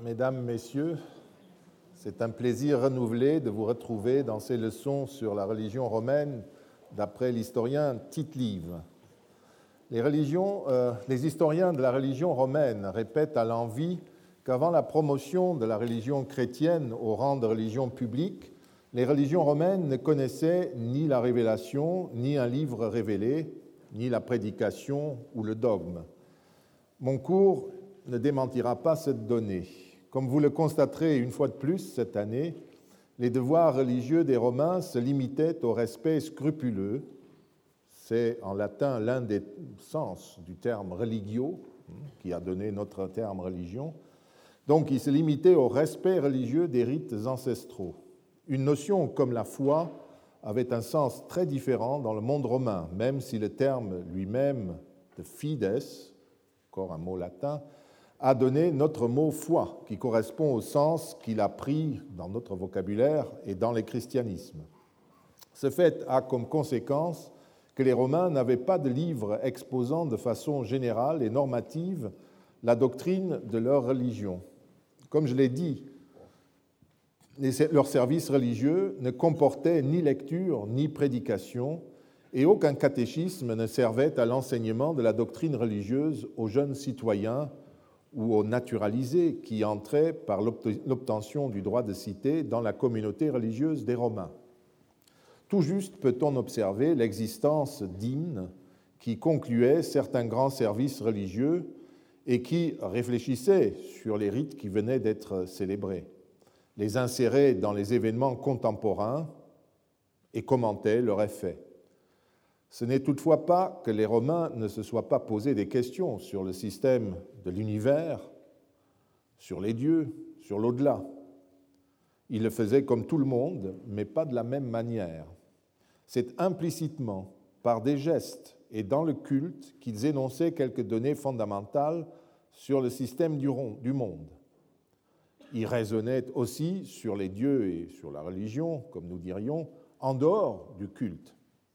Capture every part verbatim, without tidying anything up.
Mesdames, Messieurs, c'est un plaisir renouvelé de vous retrouver dans ces leçons sur la religion romaine d'après l'historien Tite-Live. Les, religions, euh, les historiens de la religion romaine répètent à l'envi qu'avant la promotion de la religion chrétienne au rang de religion publique, les religions romaines ne connaissaient ni la révélation, ni un livre révélé, ni la prédication ou le dogme. Mon cours ne démentira pas cette donnée. Comme vous le constaterez une fois de plus cette année, les devoirs religieux des Romains se limitaient au respect scrupuleux. C'est en latin l'un des sens du terme religio, qui a donné notre terme religion. Donc, il se limitait au respect religieux des rites ancestraux. Une notion comme la foi avait un sens très différent dans le monde romain, même si le terme lui-même de fides, encore un mot latin, a donné notre mot foi, qui correspond au sens qu'il a pris dans notre vocabulaire et dans les christianismes. Ce fait a comme conséquence que les Romains n'avaient pas de livre exposant de façon générale et normative la doctrine de leur religion. Comme je l'ai dit, leur service religieux ne comportait ni lecture ni prédication, et aucun catéchisme ne servait à l'enseignement de la doctrine religieuse aux jeunes citoyens ou aux naturalisés qui entraient par l'obtention du droit de cité dans la communauté religieuse des Romains. Tout juste peut-on observer l'existence d'hymnes qui concluaient certains grands services religieux et qui réfléchissaient sur les rites qui venaient d'être célébrés, les inséraient dans les événements contemporains et commentaient leur effet. Ce n'est toutefois pas que les Romains ne se soient pas posé des questions sur le système de l'univers, sur les dieux, sur l'au-delà. Ils le faisaient comme tout le monde, mais pas de la même manière. C'est implicitement, par des gestes et dans le culte, qu'ils énonçaient quelques données fondamentales sur le système du monde. Ils raisonnaient aussi sur les dieux et sur la religion, comme nous dirions, en dehors du culte.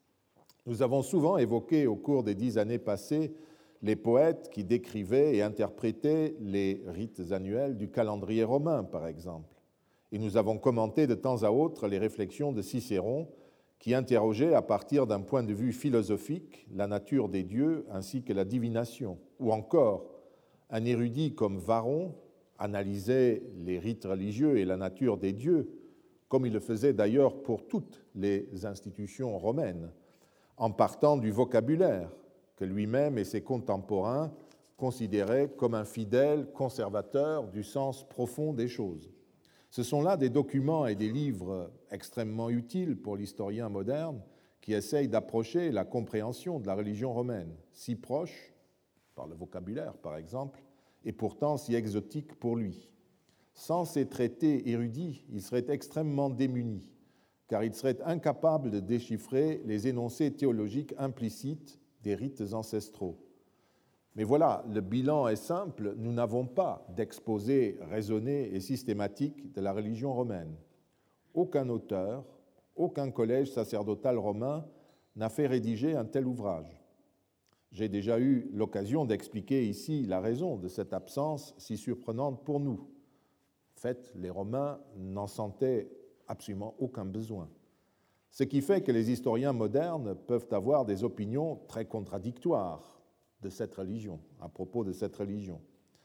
Nous avons souvent évoqué au cours des dix années passées les poètes qui décrivaient et interprétaient les rites annuels du calendrier romain, par exemple. Et nous avons commenté de temps à autre les réflexions de Cicéron qui interrogeait à partir d'un point de vue philosophique la nature des dieux ainsi que la divination. Ou encore, un érudit comme Varron analysait les rites religieux et la nature des dieux, comme il le faisait d'ailleurs pour toutes les institutions romaines, en partant du vocabulaire que lui-même et ses contemporains considéraient comme un fidèle conservateur du sens profond des choses. Ce sont là des documents et des livres extrêmement utiles pour l'historien moderne qui essaye d'approcher la compréhension de la religion romaine, si proche, par le vocabulaire par exemple, et pourtant si exotique pour lui. Sans ces traités érudits, il serait extrêmement démuni, car il serait incapable de déchiffrer les énoncés théologiques implicites des rites ancestraux. Mais voilà, le bilan est simple, nous n'avons pas d'exposé raisonné et systématique de la religion romaine. Aucun auteur, aucun collège sacerdotal romain n'a fait rédiger un tel ouvrage. J'ai déjà eu l'occasion d'expliquer ici la raison de cette absence si surprenante pour nous. En fait, les Romains n'en sentaient absolument aucun besoin. Ce qui fait que les historiens modernes peuvent avoir des opinions très contradictoires de cette religion, à propos de cette religion.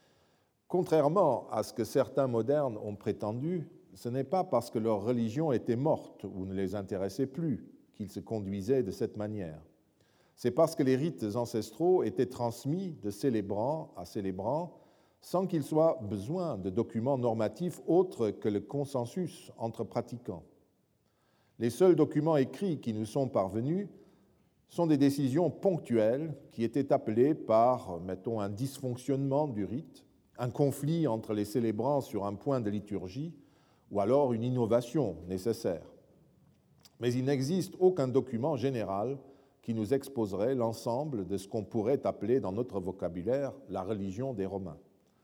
Contrairement à ce que certains modernes ont prétendu, ce n'est pas parce que leur religion était morte ou ne les intéressait plus qu'ils se conduisaient de cette manière. C'est parce que les rites ancestraux étaient transmis de célébrant à célébrant sans qu'il soit besoin de documents normatifs autres que le consensus entre pratiquants. Les seuls documents écrits qui nous sont parvenus sont des décisions ponctuelles qui étaient appelées par, mettons, un dysfonctionnement du rite, un conflit entre les célébrants sur un point de liturgie ou alors une innovation nécessaire. Mais il n'existe aucun document général qui nous exposerait l'ensemble de ce qu'on pourrait appeler dans notre vocabulaire la religion des Romains.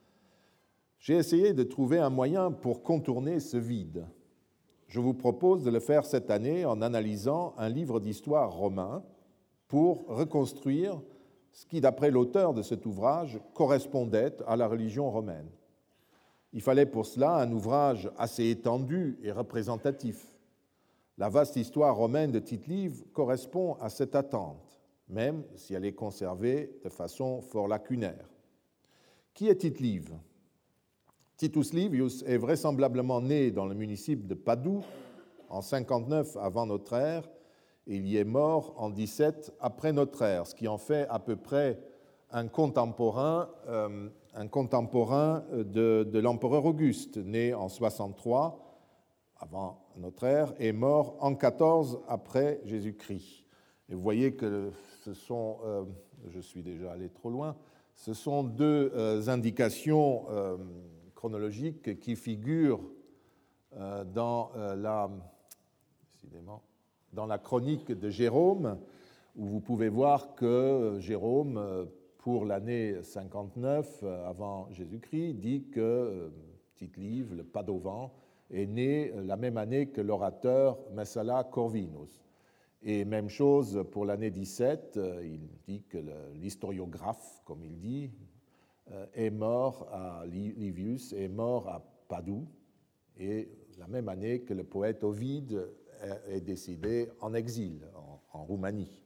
J'ai essayé de trouver un moyen pour contourner ce vide. Je vous propose de le faire cette année en analysant un livre d'histoire romain pour reconstruire ce qui, d'après l'auteur de cet ouvrage, correspondait à la religion romaine. Il fallait pour cela un ouvrage assez étendu et représentatif. La vaste histoire romaine de Tite-Live correspond à cette attente, même si elle est conservée de façon fort lacunaire. Qui est Tite-Live ? Titus Livius est vraisemblablement né dans le municipe de Padoue en cinquante-neuf avant notre ère, et il y est mort en dix-sept après notre ère, ce qui en fait à peu près un contemporain, euh, un contemporain de, de l'empereur Auguste, né en soixante-trois avant notre ère et mort en quatorze après Jésus-Christ. Et vous voyez que ce sont, euh, je suis déjà allé trop loin, ce sont deux euh, indications euh, chronologiques qui figurent euh, dans, euh, la, décidément, dans la chronique de Jérôme, où vous pouvez voir que Jérôme, pour l'année cinquante-neuf avant Jésus-Christ, dit que euh, Tite-Live, le Padovan, est né la même année que l'orateur Messala Corvinus. Et même chose pour l'année dix-sept, il dit que l'historiographe, comme il dit, est mort à Livius, est mort à Padoue, et la même année que le poète Ovide est décédé en exil, en, en Roumanie.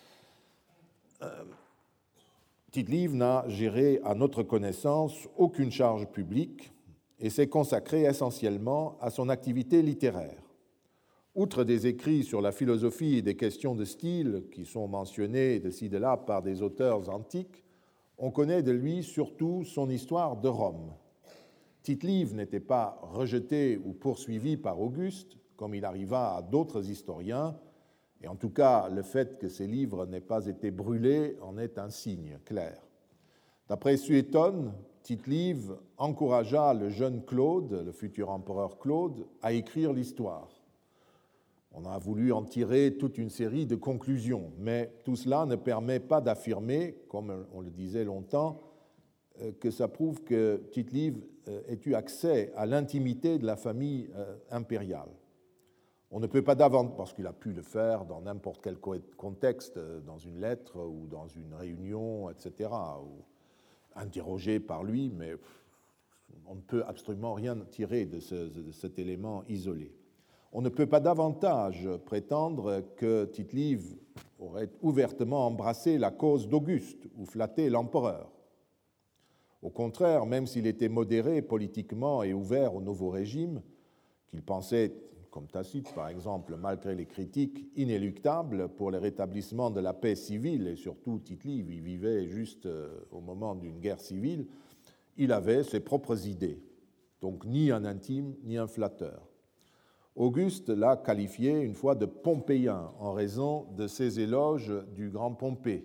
Euh, Tite-Live n'a géré, à notre connaissance, aucune charge publique, et s'est consacré essentiellement à son activité littéraire. Outre des écrits sur la philosophie et des questions de style qui sont mentionnés de ci de là par des auteurs antiques, on connaît de lui surtout son histoire de Rome. Tite-Live n'était pas rejeté ou poursuivi par Auguste, comme il arriva à d'autres historiens, et en tout cas, le fait que ses livres n'aient pas été brûlés en est un signe clair. D'après Suétone, Tite-Live encouragea le jeune Claude, le futur empereur Claude, à écrire l'histoire. On a voulu en tirer toute une série de conclusions, mais tout cela ne permet pas d'affirmer, comme on le disait longtemps, que ça prouve que Tite-Live ait eu accès à l'intimité de la famille impériale. On ne peut pas davantage, parce qu'il a pu le faire dans n'importe quel contexte, dans une lettre ou dans une réunion, et cetera, ou interrogé par lui, mais on ne peut absolument rien tirer de, ce, de cet élément isolé. On ne peut pas davantage prétendre que Tite-Live aurait ouvertement embrassé la cause d'Auguste ou flatté l'empereur. Au contraire, même s'il était modéré politiquement et ouvert au nouveau régime, qu'il pensait, comme Tacite par exemple, malgré les critiques, inéluctable pour le rétablissement de la paix civile, et surtout Tite-Live, il vivait juste au moment d'une guerre civile, il avait ses propres idées, donc ni un intime ni un flatteur. Auguste l'a qualifié une fois de pompéien en raison de ses éloges du grand Pompée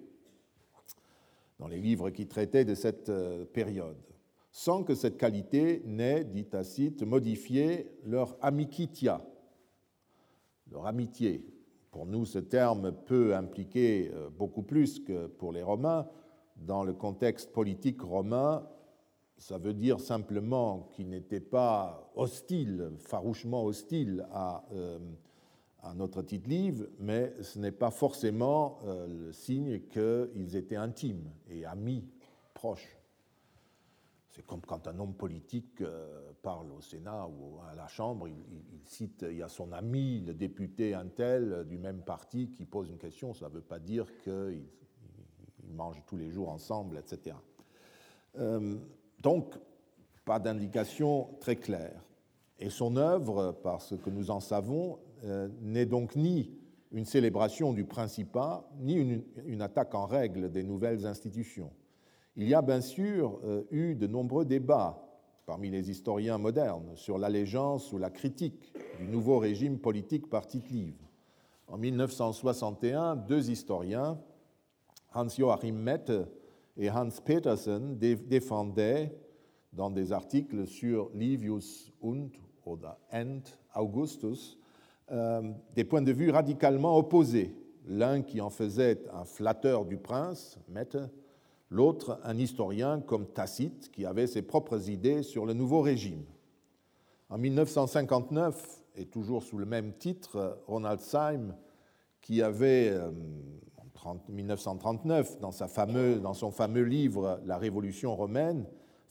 dans les livres qui traitaient de cette période, sans que cette qualité n'ait, dit Tacite, modifié leur amicitia, leur amitié. Pour nous, ce terme peut impliquer beaucoup plus que pour les Romains. Dans le contexte politique romain, ça veut dire simplement qu'il n'était pas hostile, farouchement hostile à, euh, à notre Tite-Live, mais ce n'est pas forcément euh, le signe qu'ils étaient intimes et amis, proches. C'est comme quand un homme politique euh, parle au Sénat ou à la Chambre, il, il, il cite, il y a son ami, le député un tel du même parti qui pose une question, ça ne veut pas dire qu'ils ils mangent tous les jours ensemble, et cetera. Euh, Donc, pas d'indication très claire. Et son œuvre, par ce que nous en savons, euh, n'est donc ni une célébration du principat, ni une, une attaque en règle des nouvelles institutions. Il y a bien sûr euh, eu de nombreux débats parmi les historiens modernes sur l'allégeance ou la critique du nouveau régime politique par Tite-Live. En mille neuf cent soixante et un, deux historiens, Hans-Joachim Mette et Hans Petersen, défendaient dans des articles sur Livius und oder End Augustus euh, des points de vue radicalement opposés. L'un qui en faisait un flatteur du prince, Mette, l'autre un historien comme Tacite qui avait ses propres idées sur le nouveau régime. En mille neuf cent cinquante-neuf, et toujours sous le même titre, Ronald Syme, qui avait, euh, en mille neuf cent trente-neuf, dans, sa fameux, dans son fameux livre « La Révolution romaine »,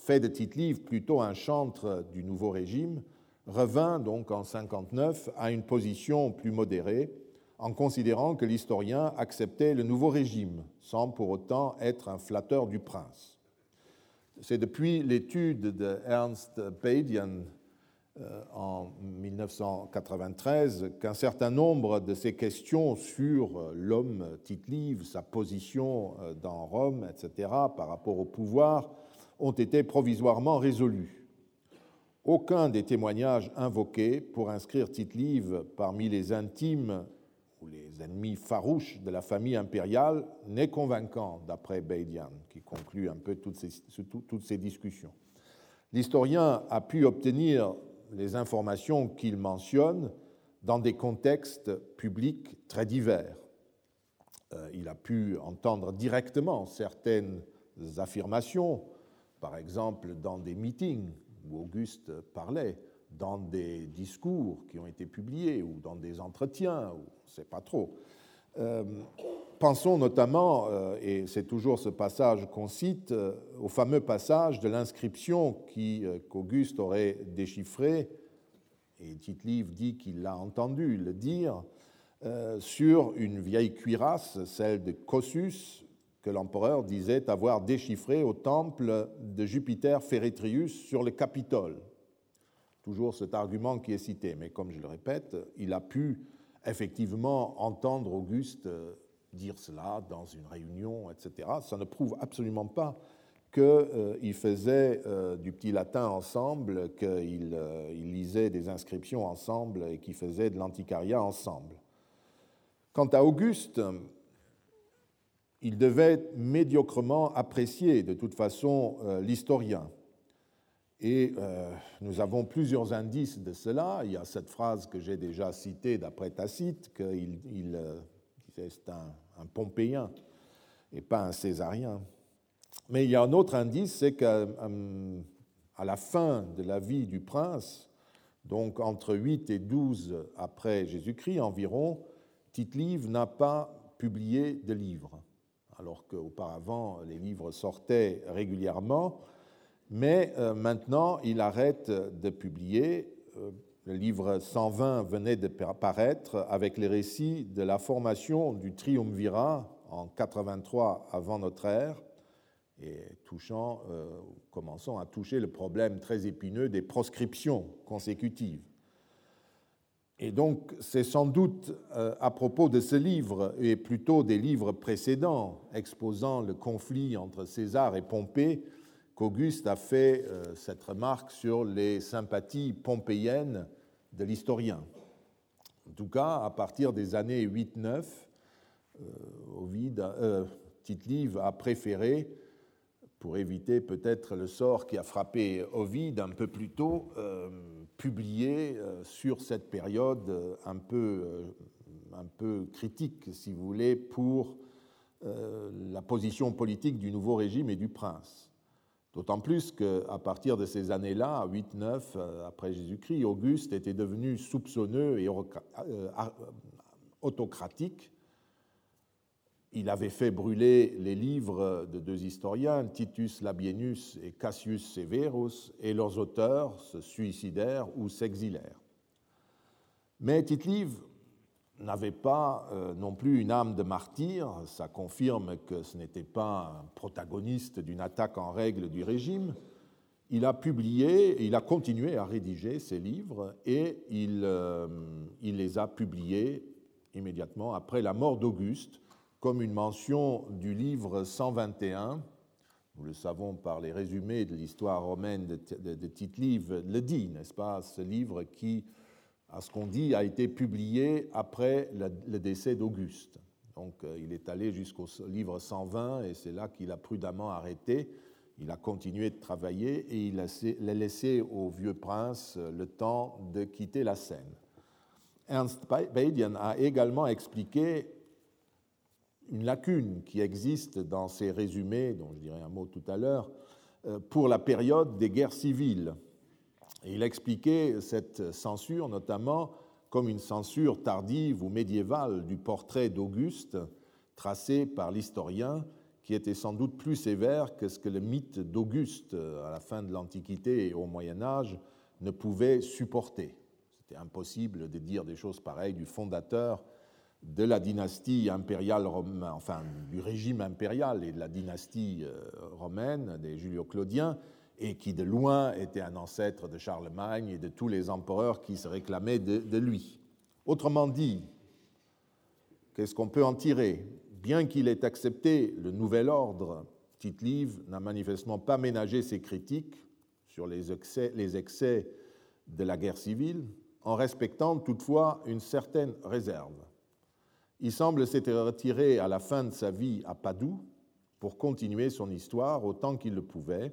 fait de Tite-Live plutôt un chantre du nouveau régime, revint donc en cinquante-neuf à une position plus modérée, en considérant que l'historien acceptait le nouveau régime, sans pour autant être un flatteur du prince. C'est depuis l'étude de Ernst Badian euh, en mille neuf cent quatre-vingt-treize qu'un certain nombre de ces questions sur l'homme Tite-Live, sa position dans Rome, et cetera, par rapport au pouvoir, ont été provisoirement résolues. Aucun des témoignages invoqués pour inscrire Tite-Live parmi les intimes ou les ennemis farouches de la famille impériale n'est convaincant, d'après Badian, qui conclut un peu toutes ces, toutes ces discussions. L'historien a pu obtenir les informations qu'il mentionne dans des contextes publics très divers. Euh, il a pu entendre directement certaines affirmations, par exemple dans des meetings où Auguste parlait, dans des discours qui ont été publiés ou dans des entretiens, ou on ne sait pas trop. Euh, pensons notamment, euh, et c'est toujours ce passage qu'on cite, euh, au fameux passage de l'inscription qui, euh, qu'Auguste aurait déchiffré, et Tite-Live dit qu'il l'a entendu le dire, euh, sur une vieille cuirasse, celle de Cossus, que l'empereur disait avoir déchiffré au temple de Jupiter Feretrius sur le Capitole. Toujours cet argument qui est cité, mais comme je le répète, il a pu effectivement entendre Auguste dire cela dans une réunion, et cetera. Ça ne prouve absolument pas qu'ils euh, faisaient euh, du petit latin ensemble, qu'ils euh, lisaient des inscriptions ensemble et qu'ils faisaient de l'antiquariat ensemble. Quant à Auguste, il devait médiocrement apprécier de toute façon euh, l'historien. Et euh, nous avons plusieurs indices de cela. Il y a cette phrase que j'ai déjà citée d'après Tacite, qu'il il, euh, c'est un, un Pompéien et pas un Césarien. Mais il y a un autre indice, c'est qu'à euh, la fin de la vie du prince, donc entre huit et douze après Jésus-Christ environ, Tite-Live n'a pas publié de livres, alors qu'auparavant les livres sortaient régulièrement. Mais euh, maintenant, il arrête de publier. Euh, le livre cent vingt venait de paraître avec les récits de la formation du triumvirat en quatre-vingt-trois avant notre ère, et touchant, euh, commençons à toucher le problème très épineux des proscriptions consécutives. Et donc, c'est sans doute euh, à propos de ce livre, et plutôt des livres précédents, exposant le conflit entre César et Pompée, qu'Auguste a fait euh, cette remarque sur les sympathies pompéiennes de l'historien. En tout cas, à partir des années huit neuf, euh, Ovide, euh, Tite-Live a préféré, pour éviter peut-être le sort qui a frappé Ovide un peu plus tôt, euh, publier euh, sur cette période euh, un, peu, euh, un peu critique, si vous voulez, pour euh, la position politique du nouveau régime et du prince. D'autant plus qu'à partir de ces années-là, à huit neuf après Jésus-Christ, Auguste était devenu soupçonneux et autocratique. Il avait fait brûler les livres de deux historiens, Titus Labienus et Cassius Severus, et leurs auteurs se suicidèrent ou s'exilèrent. Mais Tite-Live n'avait pas euh, non plus une âme de martyr. Ça confirme que ce n'était pas un protagoniste d'une attaque en règle du régime. Il a publié, il a continué à rédiger ses livres et il, euh, il les a publiés immédiatement après la mort d'Auguste, comme une mention du livre cent vingt et un, nous le savons par les résumés de l'histoire romaine de, de, de Tite-Live, le dit, n'est-ce pas, ce livre qui, à ce qu'on dit, a été publié après le, le décès d'Auguste. Donc euh, il est allé jusqu'au livre cent vingt et c'est là qu'il a prudemment arrêté. Il a continué de travailler et il a laissé au vieux prince le temps de quitter la scène. Ernst Badian a également expliqué une lacune qui existe dans ces résumés, dont je dirai un mot tout à l'heure, pour la période des guerres civiles. Et il a expliqué cette censure notamment comme une censure tardive ou médiévale du portrait d'Auguste tracé par l'historien qui était sans doute plus sévère que ce que le mythe d'Auguste à la fin de l'Antiquité et au Moyen Âge ne pouvait supporter. C'était impossible de dire des choses pareilles du fondateur de la dynastie impériale romaine, enfin du régime impérial et de la dynastie romaine des Julio-Claudiens, et qui de loin était un ancêtre de Charlemagne et de tous les empereurs qui se réclamaient de, de lui. Autrement dit, qu'est-ce qu'on peut en tirer? Bien qu'il ait accepté le nouvel ordre, Tite-Live n'a manifestement pas ménagé ses critiques sur les excès, les excès de la guerre civile, en respectant toutefois une certaine réserve. Il semble s'être retiré à la fin de sa vie à Padoue pour continuer son histoire autant qu'il le pouvait.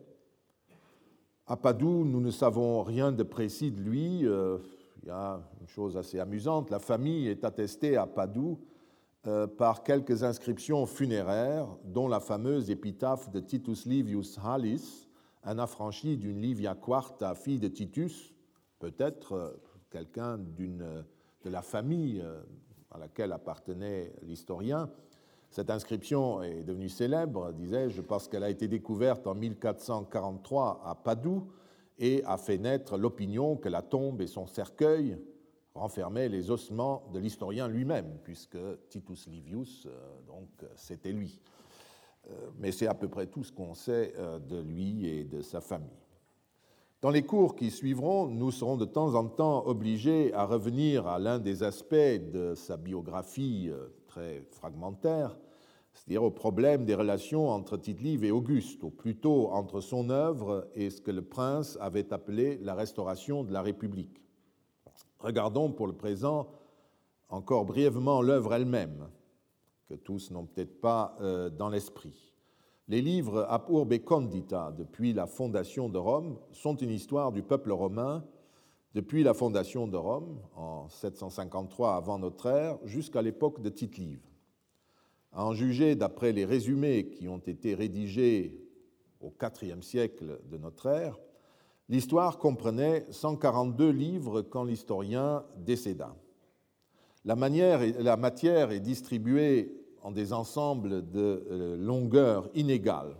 À Padoue, nous ne savons rien de précis de lui. Euh, il y a une chose assez amusante, la famille est attestée à Padoue euh, par quelques inscriptions funéraires, dont la fameuse épitaphe de Titus Livius Hallis, un affranchi d'une Livia Quarta, fille de Titus, peut-être euh, quelqu'un d'une, de la famille euh, à laquelle appartenait l'historien. Cette inscription est devenue célèbre, disais-je, parce qu'elle a été découverte en mille quatre cent quarante-trois à Padoue et a fait naître l'opinion que la tombe et son cercueil renfermaient les ossements de l'historien lui-même, puisque Titus Livius, donc, c'était lui. Mais c'est à peu près tout ce qu'on sait de lui et de sa famille. Dans les cours qui suivront, nous serons de temps en temps obligés à revenir à l'un des aspects de sa biographie très fragmentaire, c'est-à-dire au problème des relations entre Tite-Live et Auguste, ou plutôt entre son œuvre et ce que le prince avait appelé la restauration de la République. Regardons pour le présent encore brièvement l'œuvre elle-même, que tous n'ont peut-être pas euh, dans l'esprit. Les livres Ab Urbe Condita, depuis la fondation de Rome, sont une histoire du peuple romain depuis la fondation de Rome, en sept cent cinquante-trois avant notre ère, jusqu'à l'époque de Tite-Live. À en juger d'après les résumés qui ont été rédigés au quatrième siècle de notre ère, l'histoire comprenait cent quarante-deux livres quand l'historien décéda. La, manière, la matière est distribuée en des ensembles de longueur inégale.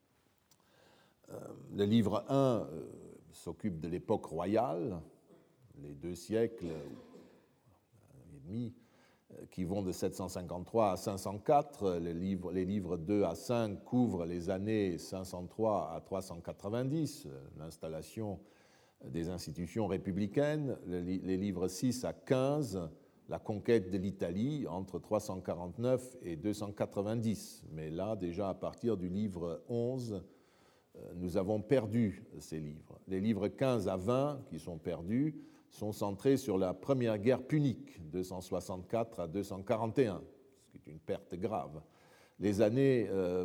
Le livre un s'occupe de l'époque royale, les deux siècles et demi qui vont de sept cent cinquante-trois à cinq cent quatre. Les livres, les livres deux à cinq couvrent les années cinq cent trois à trois cent quatre-vingt-dix, l'installation des institutions républicaines. Les livres six à quinze, la conquête de l'Italie entre trois cent quarante-neuf et deux cent quatre-vingt-dix. Mais là, déjà à partir du livre onze, nous avons perdu ces livres. Les livres quinze à vingt, qui sont perdus, sont centrés sur la première guerre punique, deux cent soixante-quatre à deux cent quarante et un, ce qui est une perte grave. Les années euh,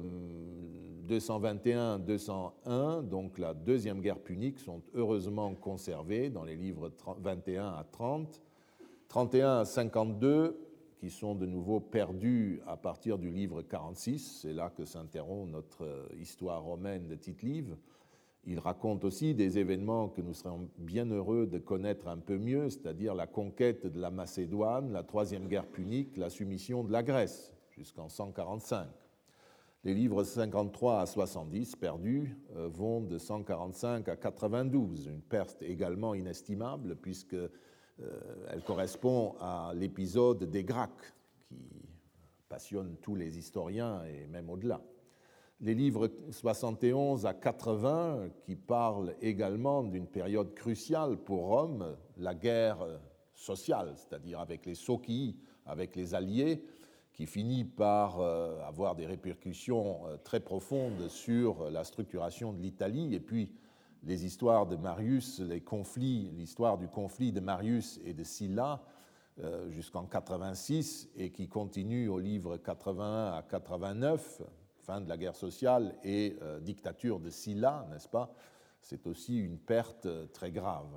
deux cent vingt et un à deux cent un, donc la deuxième guerre punique, sont heureusement conservées dans les livres vingt et un à trente. trente et un à cinquante-deux, qui sont de nouveau perdus à partir du livre quarante-six. C'est là que s'interrompt notre histoire romaine de Tite-Live. Il raconte aussi des événements que nous serions bien heureux de connaître un peu mieux, c'est-à-dire la conquête de la Macédoine, la troisième guerre punique, la soumission de la Grèce, jusqu'en cent quarante-cinq. Les livres cinquante-trois à soixante-dix, perdus, vont de cent quarante-cinq à quatre-vingt-douze, une perte également inestimable, puisque Euh, elle correspond à l'épisode des Gracques, qui passionne tous les historiens et même au-delà. Les livres soixante et onze à quatre-vingts, qui parlent également d'une période cruciale pour Rome, la guerre sociale, c'est-à-dire avec les Socii, avec les Alliés, qui finit par euh, avoir des répercussions euh, très profondes sur la structuration de l'Italie, et puis les histoires de Marius, les conflits, l'histoire du conflit de Marius et de Sylla euh, jusqu'en quatre-vingt-six et qui continue au livre quatre-vingt-un à quatre-vingt-neuf, fin de la guerre sociale et euh, dictature de Sylla, n'est-ce pas? C'est aussi une perte très grave.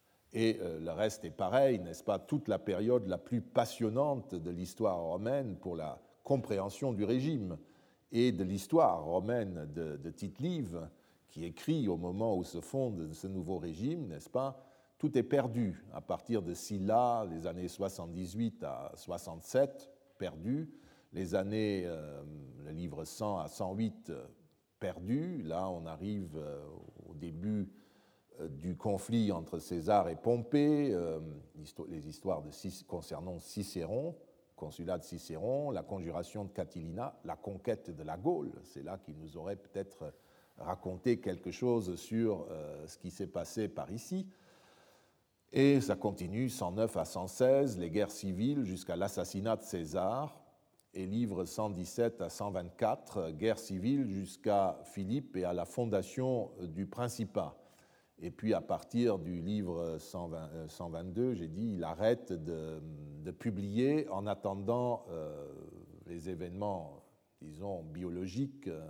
Et euh, le reste est pareil, n'est-ce pas? Toute la période la plus passionnante de l'histoire romaine pour la compréhension du régime et de l'histoire romaine de, de Tite-Live, qui écrit au moment où se fonde ce nouveau régime, n'est-ce pas? Tout est perdu à partir de Sylla, les années soixante-dix-huit à soixante-sept, perdu. les années, euh, le livre cent à cent huit, euh, perdu. Là, on arrive euh, au début euh, du conflit entre César et Pompée, euh, les histoires de, concernant Cicéron, consulat de Cicéron, la conjuration de Catilina, la conquête de la Gaule. C'est là qu'il nous aurait peut-être raconté quelque chose sur euh, ce qui s'est passé par ici. Et ça continue, cent neuf à cent seize, les guerres civiles jusqu'à l'assassinat de César, et livre cent dix-sept à cent vingt-quatre, guerre civile jusqu'à Philippe et à la fondation du Principat. Et puis à partir du livre cent vingt, cent vingt-deux, j'ai dit, il arrête de, de publier en attendant euh, les événements, disons, biologiques euh,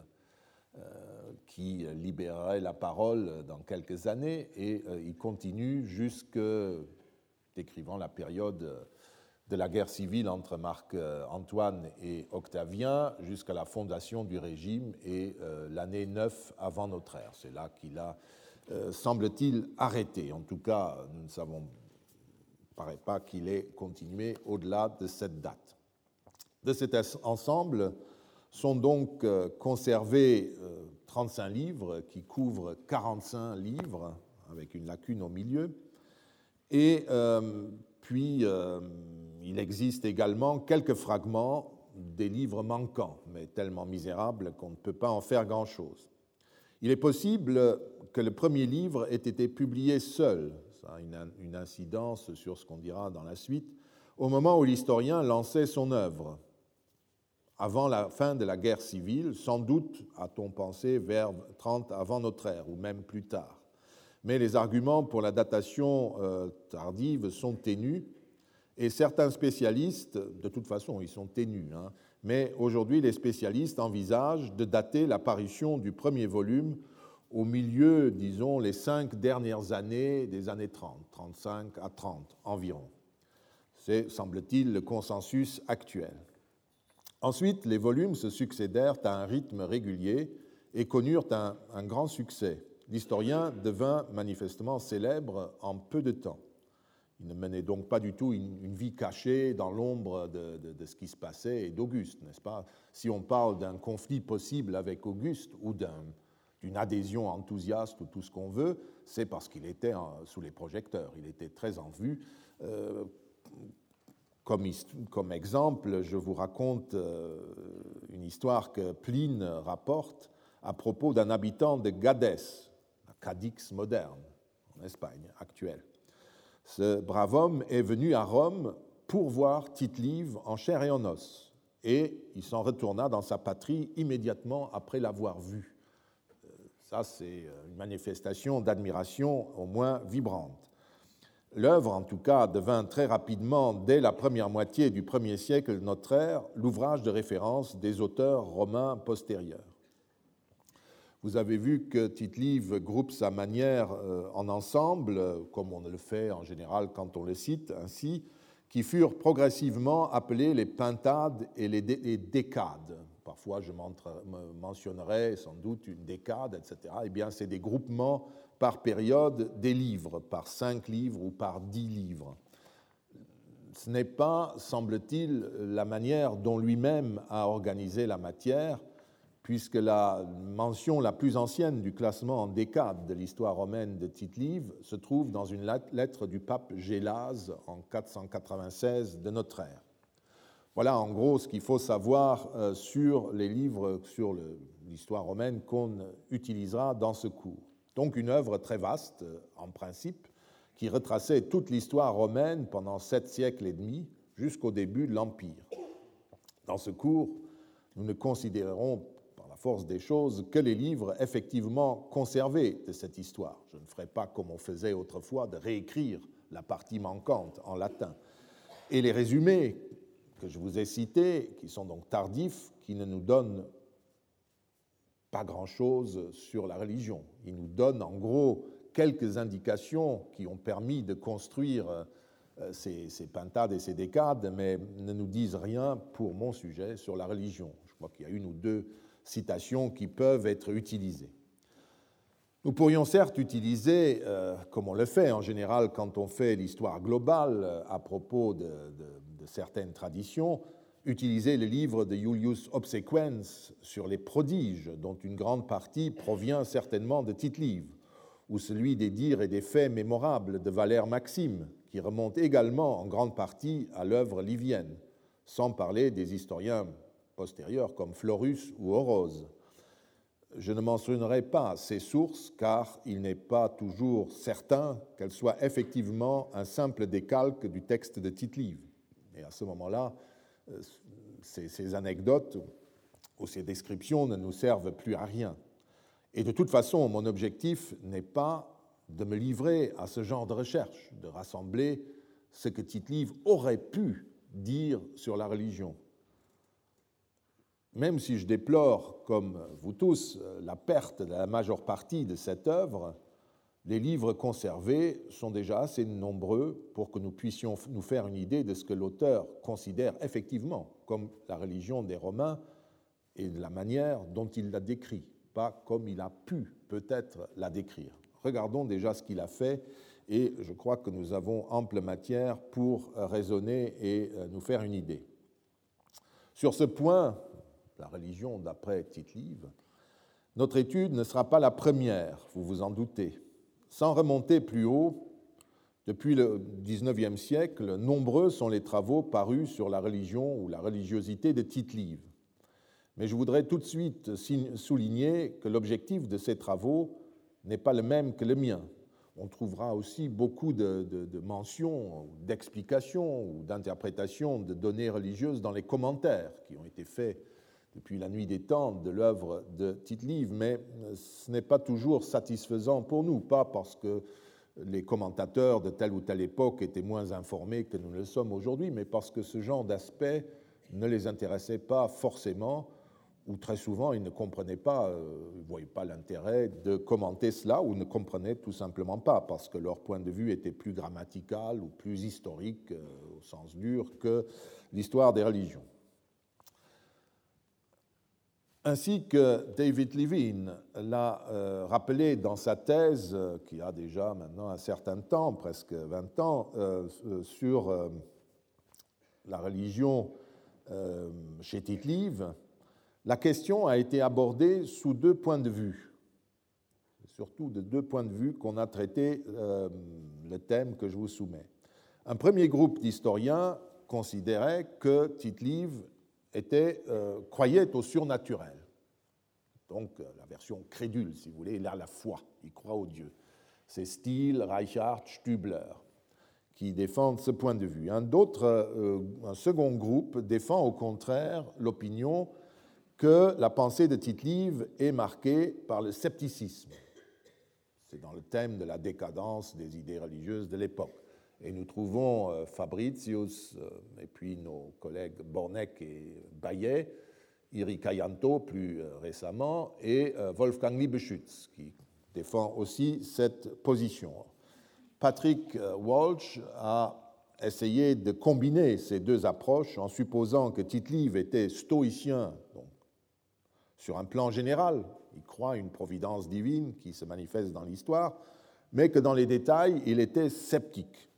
qui libéreraient la parole dans quelques années, et euh, il continue jusque, décrivant la période de la guerre civile entre Marc-Antoine et Octavien, jusqu'à la fondation du régime et euh, l'année neuf avant notre ère. C'est là qu'il a, euh, semble-t-il, arrêté. En tout cas, nous ne savons, il ne paraît pas qu'il ait continué au-delà de cette date. De cet ensemble sont donc euh, conservés euh, trente-cinq livres qui couvrent quarante-cinq livres, avec une lacune au milieu, et euh, puis euh, il existe également quelques fragments des livres manquants, mais tellement misérables qu'on ne peut pas en faire grand-chose. Il est possible que le premier livre ait été publié seul, ça a une, une incidence sur ce qu'on dira dans la suite, au moment où l'historien lançait son œuvre, avant la fin de la guerre civile, sans doute, a-t-on pensé, vers trente avant notre ère, ou même plus tard. Mais les arguments pour la datation euh, tardive sont ténus, et certains spécialistes, de toute façon, ils sont ténus, hein, mais aujourd'hui, les spécialistes envisagent de dater l'apparition du premier volume au milieu, disons, les cinq dernières années des années trente, trente-cinq à trente environ. C'est, semble-t-il, le consensus actuel. Ensuite, les volumes se succédèrent à un rythme régulier et connurent un, un grand succès. L'historien devint manifestement célèbre en peu de temps. Il ne menait donc pas du tout une, une vie cachée dans l'ombre de, de, de ce qui se passait et d'Auguste, n'est-ce pas? Si on parle d'un conflit possible avec Auguste ou d'un, d'une adhésion enthousiaste ou tout ce qu'on veut, c'est parce qu'il était en, sous les projecteurs, il était très en vue. Euh, comme, comme exemple, je vous raconte euh, une histoire que Pline rapporte à propos d'un habitant de Gadès, la Cadix moderne, en Espagne actuelle. Ce brave homme est venu à Rome pour voir Tite-Live en chair et en os, et il s'en retourna dans sa patrie immédiatement après l'avoir vu. Ça, c'est une manifestation d'admiration au moins vibrante. L'œuvre, en tout cas, devint très rapidement, dès la première moitié du premier siècle de notre ère, l'ouvrage de référence des auteurs romains postérieurs. Vous avez vu que Tite-Live groupe sa manière en ensemble, comme on le fait en général quand on le cite ainsi, qui furent progressivement appelés les pentades et les décades. Parfois, je mentionnerai sans doute une décade, et cetera. Eh bien, c'est des groupements par période des livres, par cinq livres ou par dix livres. Ce n'est pas, semble-t-il, la manière dont lui-même a organisé la matière, puisque la mention la plus ancienne du classement en décades de l'histoire romaine de Tite-Live se trouve dans une lettre du pape Gélase en quatre cent quatre-vingt-seize de notre ère. Voilà en gros ce qu'il faut savoir sur les livres sur le, l'histoire romaine qu'on utilisera dans ce cours. Donc une œuvre très vaste, en principe, qui retraçait toute l'histoire romaine pendant sept siècles et demi jusqu'au début de l'Empire. Dans ce cours, nous ne considérerons par la force des choses que les livres effectivement conservés de cette histoire. Je ne ferai pas comme on faisait autrefois de réécrire la partie manquante en latin. Et les résumés que je vous ai cités, qui sont donc tardifs, qui ne nous donnent pas grand-chose sur la religion. Ils nous donnent en gros quelques indications qui ont permis de construire ces, ces pentades et ces décades, mais ne nous disent rien pour mon sujet sur la religion. Je crois qu'il y a une ou deux citations qui peuvent être utilisées. Nous pourrions certes utiliser, euh, comme on le fait en général quand on fait l'histoire globale à propos de, de, de certaines traditions, utiliser le livre de Julius Obsequens sur les prodiges, dont une grande partie provient certainement de Tite-Live, ou celui des dires et des faits mémorables de Valère Maxime, qui remonte également en grande partie à l'œuvre livienne, sans parler des historiens postérieurs comme Florus ou Orose. Je ne mentionnerai pas ces sources car il n'est pas toujours certain qu'elles soient effectivement un simple décalque du texte de Tite-Live. Et à ce moment-là, ces, ces anecdotes ou ces descriptions ne nous servent plus à rien. Et de toute façon, mon objectif n'est pas de me livrer à ce genre de recherche, de rassembler ce que Tite-Live aurait pu dire sur la religion. Même si je déplore, comme vous tous, la perte de la majeure partie de cette œuvre, les livres conservés sont déjà assez nombreux pour que nous puissions nous faire une idée de ce que l'auteur considère effectivement comme la religion des Romains et de la manière dont il la décrit, pas comme il a pu peut-être la décrire. Regardons déjà ce qu'il a fait et je crois que nous avons ample matière pour raisonner et nous faire une idée. Sur ce point, la religion d'après Tite-Live, notre étude ne sera pas la première, vous vous en doutez. Sans remonter plus haut, depuis le dix-neuvième siècle, nombreux sont les travaux parus sur la religion ou la religiosité de Tite-Live. Mais je voudrais tout de suite souligner que l'objectif de ces travaux n'est pas le même que le mien. On trouvera aussi beaucoup de, de, de mentions, d'explications ou d'interprétations de données religieuses dans les commentaires qui ont été faits depuis la nuit des temps de l'œuvre de Tite-Live, mais ce n'est pas toujours satisfaisant pour nous, pas parce que les commentateurs de telle ou telle époque étaient moins informés que nous le sommes aujourd'hui, mais parce que ce genre d'aspect ne les intéressait pas forcément, ou très souvent ils ne comprenaient pas, euh, ils ne voyaient pas l'intérêt de commenter cela, ou ne comprenaient tout simplement pas, parce que leur point de vue était plus grammatical ou plus historique, euh, au sens dur, que l'histoire des religions. Ainsi que David Levine l'a euh, rappelé dans sa thèse, euh, qui a déjà maintenant un certain temps, presque vingt ans, euh, sur euh, la religion euh, chez Tite-Live, la question a été abordée sous deux points de vue, surtout de deux points de vue qu'on a traité euh, le thème que je vous soumets. Un premier groupe d'historiens considérait que Tite-Live était, euh, croyait au surnaturel. Donc la version crédule, si vous voulez, il a la foi, il croit au Dieu. C'est Steele, Reichhardt, Stübler qui défendent ce point de vue. Un, autre, euh, un second groupe défend au contraire l'opinion que la pensée de Tite-Live est marquée par le scepticisme. C'est dans le thème de la décadence des idées religieuses de l'époque. Et nous trouvons euh, Fabricius euh, et puis nos collègues Borneck et Bayet, Iri Cayanto plus euh, récemment, et euh, Wolfgang Liebeschütz qui défend aussi cette position. Patrick euh, Walsh a essayé de combiner ces deux approches en supposant que Tite-Live était stoïcien, donc, sur un plan général, il croit à une providence divine qui se manifeste dans l'histoire, mais que dans les détails, il était sceptique.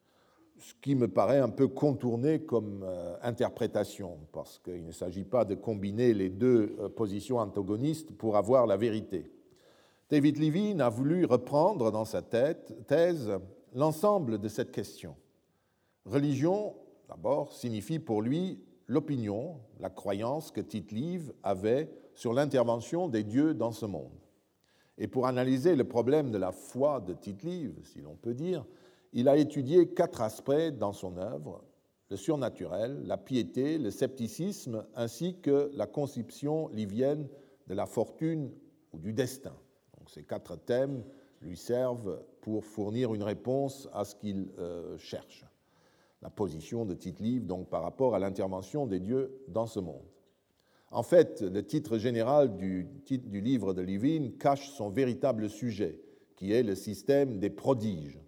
Ce qui me paraît un peu contourné comme euh, interprétation, parce qu'il ne s'agit pas de combiner les deux euh, positions antagonistes pour avoir la vérité. David Levine a voulu reprendre dans sa tête, thèse l'ensemble de cette question. Religion, d'abord, signifie pour lui l'opinion, la croyance que Tite-Live avait sur l'intervention des dieux dans ce monde. Et pour analyser le problème de la foi de Tite-Live, si l'on peut dire, il a étudié quatre aspects dans son œuvre, le surnaturel, la piété, le scepticisme, ainsi que la conception livienne de la fortune ou du destin. Donc, ces quatre thèmes lui servent pour fournir une réponse à ce qu'il euh, cherche. La position de Tite-Live, donc, par rapport à l'intervention des dieux dans ce monde. En fait, le titre général du, du livre de Levine cache son véritable sujet, qui est le système des prodiges.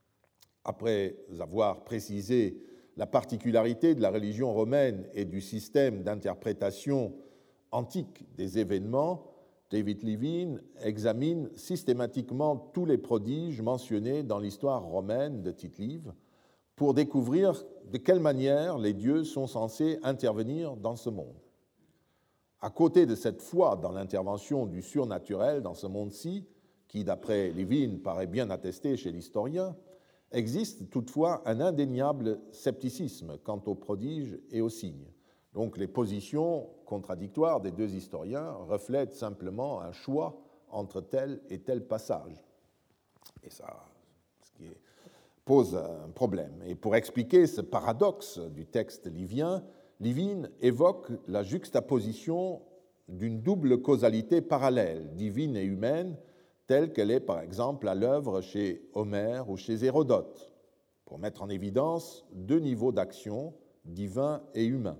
Après avoir précisé la particularité de la religion romaine et du système d'interprétation antique des événements, David Levine examine systématiquement tous les prodiges mentionnés dans l'histoire romaine de Tite-Live, pour découvrir de quelle manière les dieux sont censés intervenir dans ce monde. À côté de cette foi dans l'intervention du surnaturel dans ce monde-ci, qui, d'après Levine, paraît bien attesté chez l'historien, existe toutefois un indéniable scepticisme quant aux prodiges et aux signes. Donc les positions contradictoires des deux historiens reflètent simplement un choix entre tel et tel passage. Et ça, ce qui est, pose un problème. Et pour expliquer ce paradoxe du texte livien, Levine évoque la juxtaposition d'une double causalité parallèle, divine et humaine, telle qu'elle est par exemple à l'œuvre chez Homère ou chez Hérodote, pour mettre en évidence deux niveaux d'action, divin et humain.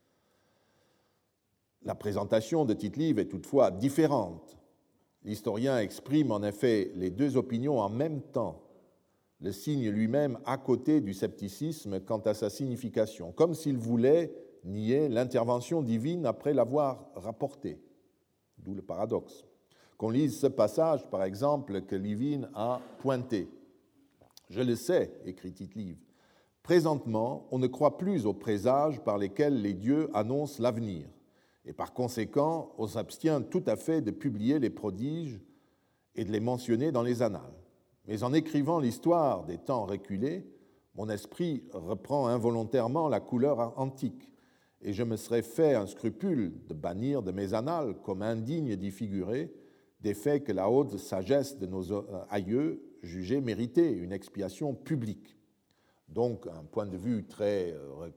La présentation de Tite-Live est toutefois différente. L'historien exprime en effet les deux opinions en même temps, le signe lui-même à côté du scepticisme quant à sa signification, comme s'il voulait nier l'intervention divine après l'avoir rapportée, d'où le paradoxe. Qu'on lise ce passage, par exemple, que Levine a pointé. « Je le sais, écrit Tite-Live, présentement, on ne croit plus aux présages par lesquels les dieux annoncent l'avenir, et par conséquent, on s'abstient tout à fait de publier les prodiges et de les mentionner dans les annales. Mais en écrivant l'histoire des temps reculés, mon esprit reprend involontairement la couleur antique, et je me serais fait un scrupule de bannir de mes annales comme indigne d'y figurer des faits que la haute sagesse de nos aïeux jugeait mériter une expiation publique. » Donc, un point de vue très,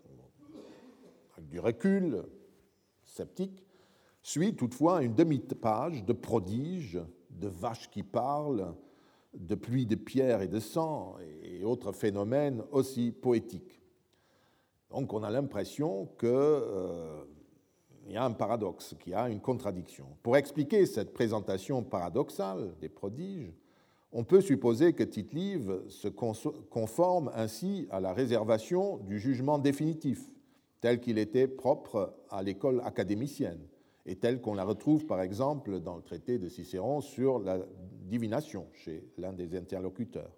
avec du recul, sceptique, suit toutefois une demi-page de prodiges, de vaches qui parlent, de pluie de pierres et de sang, et autres phénomènes aussi poétiques. Donc on a l'impression qu'il euh, y a un paradoxe, qu'il y a une contradiction. Pour expliquer cette présentation paradoxale des prodiges, on peut supposer que Tite-Live se conforme ainsi à la réservation du jugement définitif, tel qu'il était propre à l'école académicienne, et tel qu'on la retrouve par exemple dans le traité de Cicéron sur la divination, chez l'un des interlocuteurs.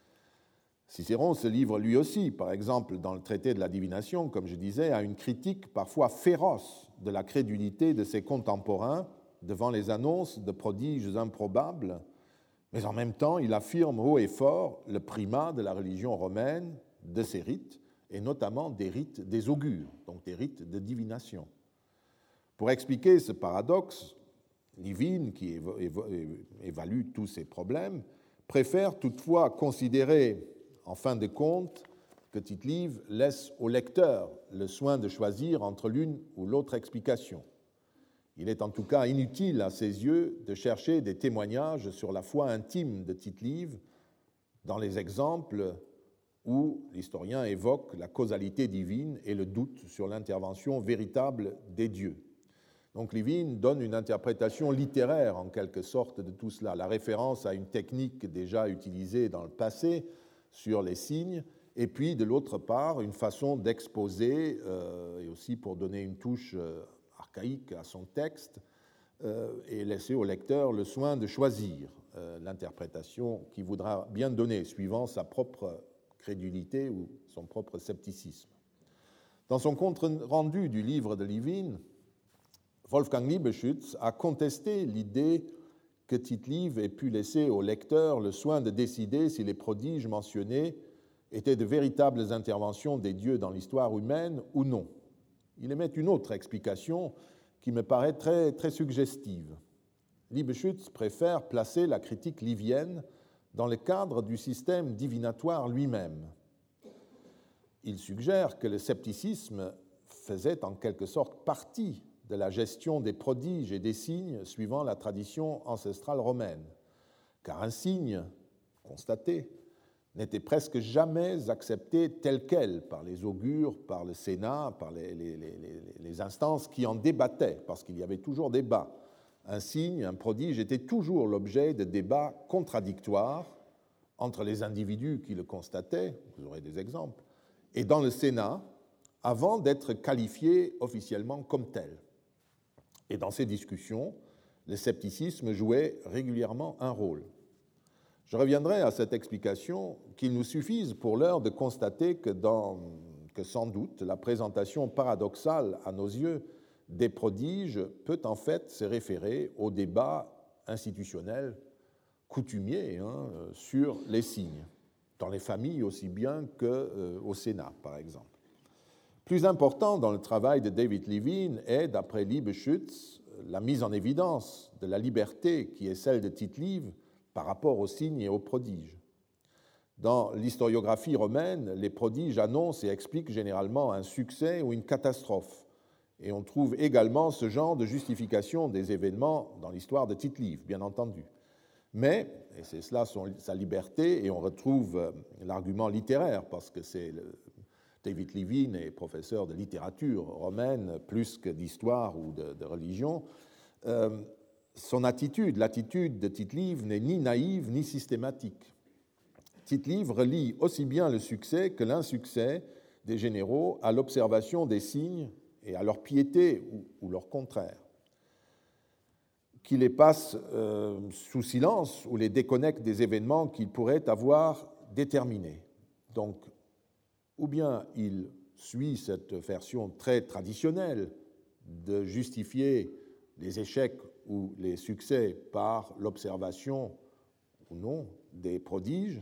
Cicéron se livre lui aussi, par exemple dans le traité de la divination, comme je disais, à une critique parfois féroce de la crédulité de ses contemporains devant les annonces de prodiges improbables, mais en même temps il affirme haut et fort le primat de la religion romaine, de ses rites, et notamment des rites des augures, donc des rites de divination. Pour expliquer ce paradoxe, Levine, qui évalue tous ces problèmes, préfère toutefois considérer, en fin de compte, que Tite-Live laisse au lecteur le soin de choisir entre l'une ou l'autre explication. Il est en tout cas inutile à ses yeux de chercher des témoignages sur la foi intime de Tite-Live dans les exemples où l'historien évoque la causalité divine et le doute sur l'intervention véritable des dieux. Donc Levine donne une interprétation littéraire en quelque sorte de tout cela, la référence à une technique déjà utilisée dans le passé sur les signes, et puis de l'autre part une façon d'exposer, euh, et aussi pour donner une touche euh, archaïque à son texte, euh, et laisser au lecteur le soin de choisir euh, l'interprétation qu'il voudra bien donner, suivant sa propre crédulité ou son propre scepticisme. Dans son compte-rendu du livre de Levine, Wolfgang Liebeschütz a contesté l'idée que Tite-Live ait pu laisser au lecteur le soin de décider si les prodiges mentionnés étaient de véritables interventions des dieux dans l'histoire humaine ou non. Il émet une autre explication qui me paraît très, très suggestive. Liebeschütz préfère placer la critique livienne dans le cadre du système divinatoire lui-même. Il suggère que le scepticisme faisait en quelque sorte partie de la gestion des prodiges et des signes suivant la tradition ancestrale romaine, car un signe constaté n'était presque jamais accepté tel quel par les augures, par le Sénat, par les, les, les, les instances qui en débattaient, parce qu'il y avait toujours débat. Un signe, un prodige était toujours l'objet de débats contradictoires entre les individus qui le constataient, vous aurez des exemples, et dans le Sénat, avant d'être qualifié officiellement comme tel. Et dans ces discussions, le scepticisme jouait régulièrement un rôle. Je reviendrai à cette explication qu'il nous suffise pour l'heure de constater que, dans, que sans doute la présentation paradoxale à nos yeux des prodiges peut en fait se référer au débat institutionnel coutumier hein, sur les signes, dans les familles aussi bien qu'au euh, Sénat, par exemple. Plus important dans le travail de David Levine est, d'après Liebeschütz, la mise en évidence de la liberté qui est celle de Tite-Live par rapport aux signes et aux prodiges. Dans l'historiographie romaine, les prodiges annoncent et expliquent généralement un succès ou une catastrophe. Et on trouve également ce genre de justification des événements dans l'histoire de Tite-Live, bien entendu. Mais, et c'est cela son, sa liberté, et on retrouve l'argument littéraire, parce que c'est le, David Levine est professeur de littérature romaine plus que d'histoire ou de, de religion, euh, son attitude, l'attitude de Tite-Live n'est ni naïve ni systématique. Tite-Live relie aussi bien le succès que l'insuccès des généraux à l'observation des signes et à leur piété ou, ou leur contraire, qui les passe euh, sous silence ou les déconnecte des événements qu'ils pourraient avoir déterminés. Donc, ou bien il suit cette version très traditionnelle de justifier les échecs ou les succès par l'observation ou non des prodiges,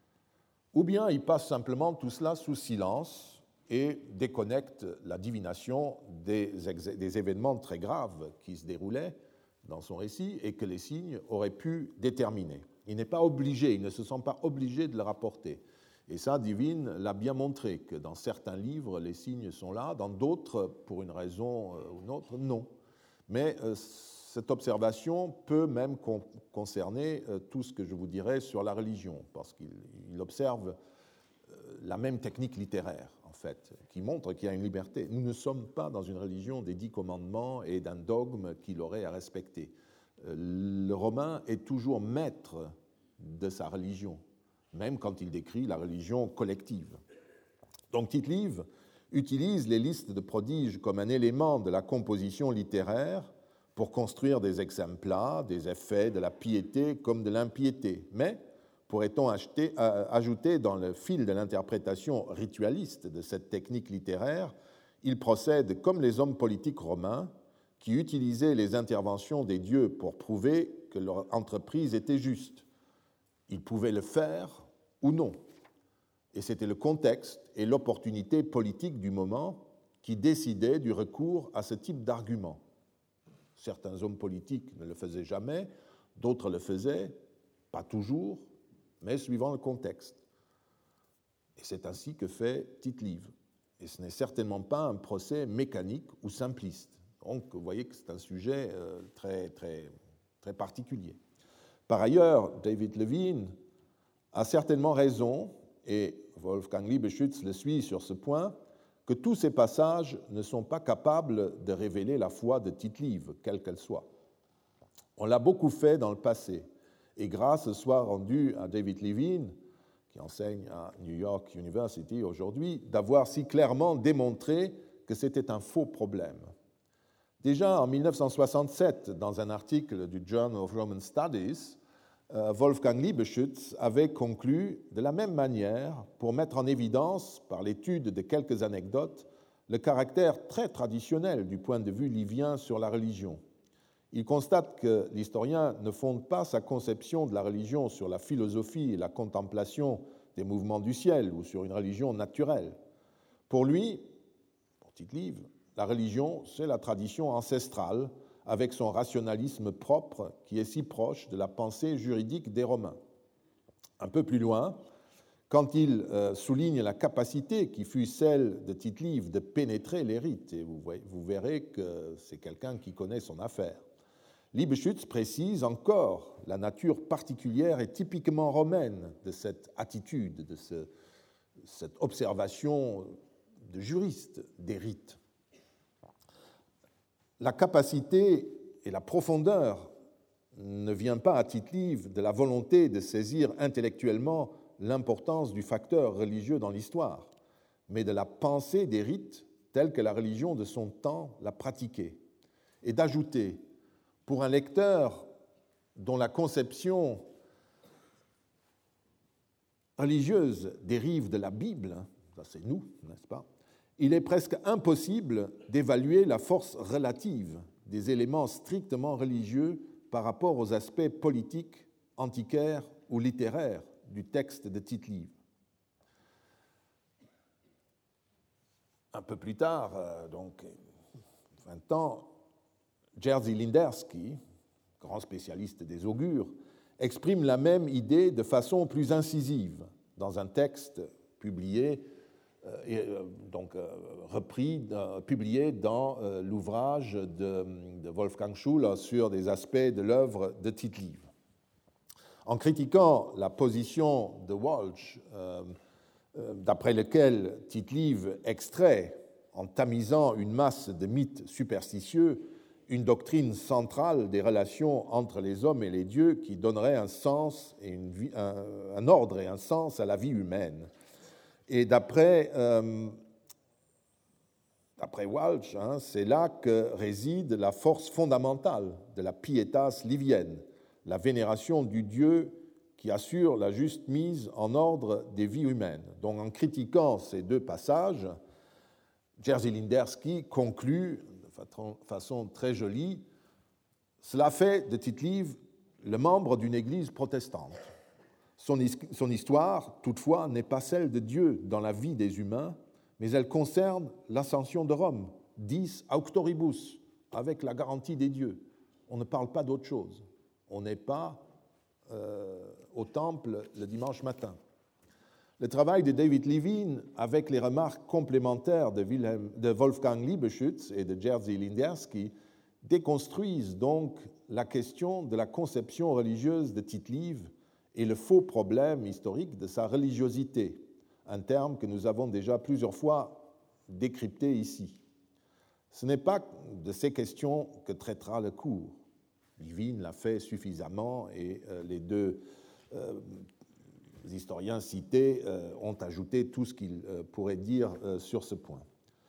ou bien il passe simplement tout cela sous silence et déconnecte la divination des, des événements très graves qui se déroulaient dans son récit et que les signes auraient pu déterminer. Il n'est pas obligé, ils ne se sont pas obligés de le rapporter. Et ça, Levine l'a bien montré, que dans certains livres, les signes sont là, dans d'autres, pour une raison ou une autre, non. Mais euh, cette observation peut même con- concerner euh, tout ce que je vous dirais sur la religion, parce qu'il il observe euh, la même technique littéraire, en fait, qui montre qu'il y a une liberté. Nous ne sommes pas dans une religion des dix commandements et d'un dogme qu'il aurait à respecter. Euh, le Romain est toujours maître de sa religion, même quand il décrit la religion collective. Donc Tite-Live utilise les listes de prodiges comme un élément de la composition littéraire pour construire des exemples, des effets de la piété comme de l'impiété. Mais, pourrait-on acheter, euh, ajouter dans le fil de l'interprétation ritualiste de cette technique littéraire, il procède comme les hommes politiques romains qui utilisaient les interventions des dieux pour prouver que leur entreprise était juste. Ils pouvaient le faire ou non. Et c'était le contexte et l'opportunité politique du moment qui décidaient du recours à ce type d'argument. Certains hommes politiques ne le faisaient jamais, d'autres le faisaient, pas toujours, mais suivant le contexte. Et c'est ainsi que fait Tite-Live. Et ce n'est certainement pas un procès mécanique ou simpliste. Donc vous voyez que c'est un sujet très, très, très particulier. Par ailleurs, David Levine a certainement raison, et Wolfgang Liebeschütz le suit sur ce point, que tous ces passages ne sont pas capables de révéler la foi de Tite-Live, quelle qu'elle soit. On l'a beaucoup fait dans le passé, et grâce soit rendue à David Levine, qui enseigne à New York University aujourd'hui, d'avoir si clairement démontré que c'était un faux problème. Déjà en mille neuf cent soixante-sept, dans un article du Journal of Roman Studies, Wolfgang Liebeschütz avait conclu de la même manière, pour mettre en évidence, par l'étude de quelques anecdotes, le caractère très traditionnel du point de vue livien sur la religion. Il constate que l'historien ne fonde pas sa conception de la religion sur la philosophie et la contemplation des mouvements du ciel ou sur une religion naturelle. Pour lui, pour Tite-Live, la religion, c'est la tradition ancestrale avec son rationalisme propre qui est si proche de la pensée juridique des Romains. Un peu plus loin, quand il euh, souligne la capacité qui fut celle de Tite-Live de pénétrer les rites, et vous, voyez, vous verrez que c'est quelqu'un qui connaît son affaire, Liebeschütz précise encore la nature particulière et typiquement romaine de cette attitude, de ce, cette observation de juriste des rites. La capacité et la profondeur ne vient pas à Tite-Live de la volonté de saisir intellectuellement l'importance du facteur religieux dans l'histoire, mais de la pensée des rites tels que la religion de son temps l'a pratiquée, et d'ajouter, pour un lecteur dont la conception religieuse dérive de la Bible, ça c'est nous, n'est-ce pas, il est presque impossible d'évaluer la force relative des éléments strictement religieux par rapport aux aspects politiques, antiquaires ou littéraires du texte de Tite-Live. Un peu plus tard, donc vingt ans, Jerzy Linderski, grand spécialiste des augures, exprime la même idée de façon plus incisive dans un texte publié, euh, et, euh, donc euh, repris, euh, publié dans euh, l'ouvrage de, de Wolfgang Schuler sur des aspects de l'œuvre de Tite-Live. En critiquant la position de Walsh, euh, euh, d'après lequel Tite-Live extrait, en tamisant une masse de mythes superstitieux, une doctrine centrale des relations entre les hommes et les dieux qui donnerait un sens et une vie, un, un ordre et un sens à la vie humaine. Et d'après, euh, d'après Walsh, hein, c'est là que réside la force fondamentale de la pietas livienne, la vénération du Dieu qui assure la juste mise en ordre des vies humaines. Donc en critiquant ces deux passages, Jerzy Linderski conclut de façon très jolie, cela fait de Tite-Live le membre d'une église protestante. Son, son histoire, toutefois, n'est pas celle de Dieu dans la vie des humains, mais elle concerne l'ascension de Rome, dis auctoribus, avec la garantie des dieux. On ne parle pas d'autre chose. On n'est pas euh, au temple le dimanche matin. Le travail de David Levine, avec les remarques complémentaires de, Wilhelm, de Wolfgang Liebeschütz et de Jerzy Linderski, déconstruisent donc la question de la conception religieuse de Tite-Live et le faux problème historique de sa religiosité, un terme que nous avons déjà plusieurs fois décrypté ici. Ce n'est pas de ces questions que traitera le cours. Levine l'a fait suffisamment et euh, les deux euh, les historiens cités euh, ont ajouté tout ce qu'ils euh, pourraient dire euh, sur ce point.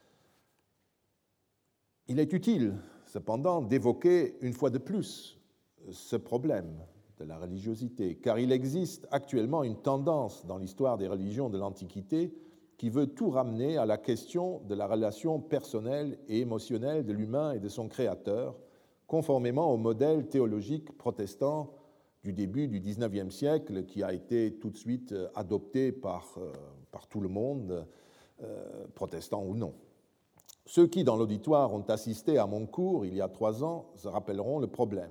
Il est utile, cependant, d'évoquer une fois de plus ce problème de la religiosité, car il existe actuellement une tendance dans l'histoire des religions de l'Antiquité qui veut tout ramener à la question de la relation personnelle et émotionnelle de l'humain et de son créateur, conformément au modèle théologique protestant du début du dix-neuvième siècle, qui a été tout de suite adopté par, euh, par tout le monde, euh, protestant ou non. Ceux qui, dans l'auditoire, ont assisté à mon cours il y a trois ans, se rappelleront le problème.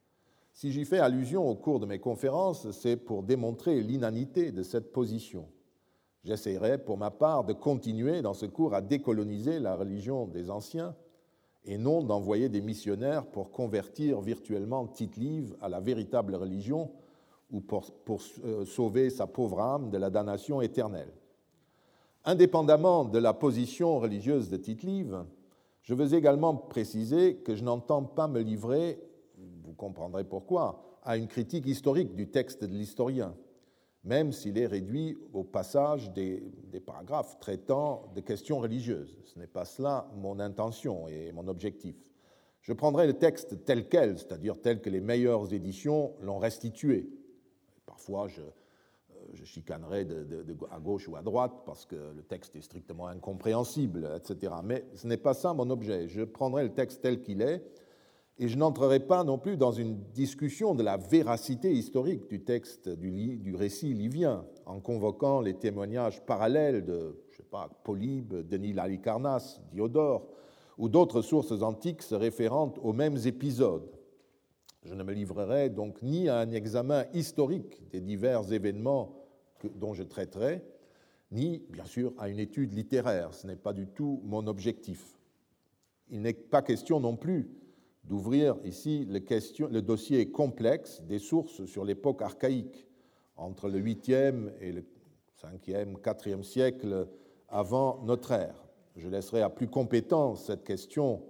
Si j'y fais allusion au cours de mes conférences, c'est pour démontrer l'inanité de cette position. J'essaierai, pour ma part, de continuer dans ce cours à décoloniser la religion des anciens, et non d'envoyer des missionnaires pour convertir virtuellement Tite-Live à la véritable religion ou pour, pour euh, sauver sa pauvre âme de la damnation éternelle. Indépendamment de la position religieuse de Tite-Live, je veux également préciser que je n'entends pas me livrer, vous comprendrez pourquoi, à une critique historique du texte de l'historien, même s'il est réduit au passage des, des paragraphes traitant de questions religieuses. Ce n'est pas cela mon intention et mon objectif. Je prendrai le texte tel quel, c'est-à-dire tel que les meilleures éditions l'ont restitué. Parfois, je, je chicanerai de, de, de, à gauche ou à droite parce que le texte est strictement incompréhensible, et cetera. Mais ce n'est pas ça mon objet. Je prendrai le texte tel qu'il est, et je n'entrerai pas non plus dans une discussion de la véracité historique du texte du, du récit livien, en convoquant les témoignages parallèles de, je sais pas, Polybe, Denis Halicarnasse, Diodore, ou d'autres sources antiques se référant aux mêmes épisodes. Je ne me livrerai donc ni à un examen historique des divers événements que, dont je traiterai, ni, bien sûr, à une étude littéraire. Ce n'est pas du tout mon objectif. Il n'est pas question non plus d'ouvrir ici le, question, le dossier complexe des sources sur l'époque archaïque, entre le huitième et le cinquième, quatrième siècle avant notre ère. Je laisserai à plus compétents cette question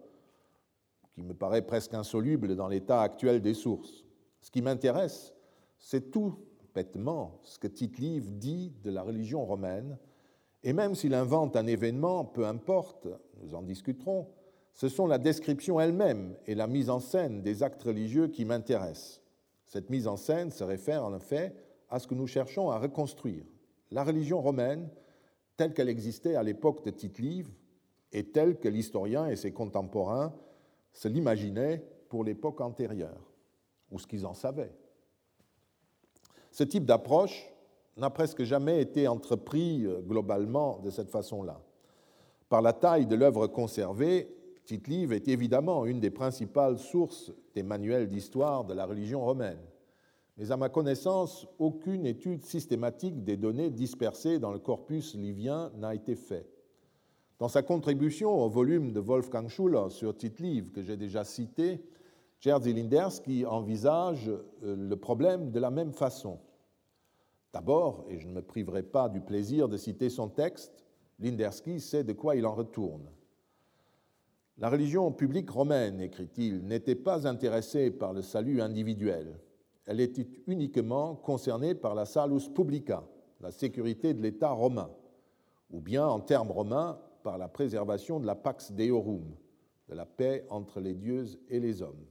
qui me paraît presque insoluble dans l'état actuel des sources. Ce qui m'intéresse, c'est tout bêtement ce que Tite-Live dit de la religion romaine, et même s'il invente un événement, peu importe, nous en discuterons, ce sont la description elle-même et la mise en scène des actes religieux qui m'intéressent. Cette mise en scène se réfère en effet à ce que nous cherchons à reconstruire, la religion romaine, telle qu'elle existait à l'époque de Tite-Live, et telle que l'historien et ses contemporains se l'imaginaient pour l'époque antérieure, ou ce qu'ils en savaient. Ce type d'approche n'a presque jamais été entrepris globalement de cette façon-là. Par la taille de l'œuvre conservée, Tite-Live est évidemment une des principales sources des manuels d'histoire de la religion romaine. Mais à ma connaissance, aucune étude systématique des données dispersées dans le corpus livien n'a été faite. Dans sa contribution au volume de Wolfgang Schuller sur Tite-Live, que j'ai déjà cité, Jerzy Linderski envisage le problème de la même façon. D'abord, et je ne me priverai pas du plaisir de citer son texte, Linderski sait de quoi il en retourne. La religion publique romaine, écrit-il, n'était pas intéressée par le salut individuel. Elle était uniquement concernée par la salus publica, la sécurité de l'État romain, ou bien, en termes romains, par la préservation de la pax deorum, de la paix entre les dieux et les hommes.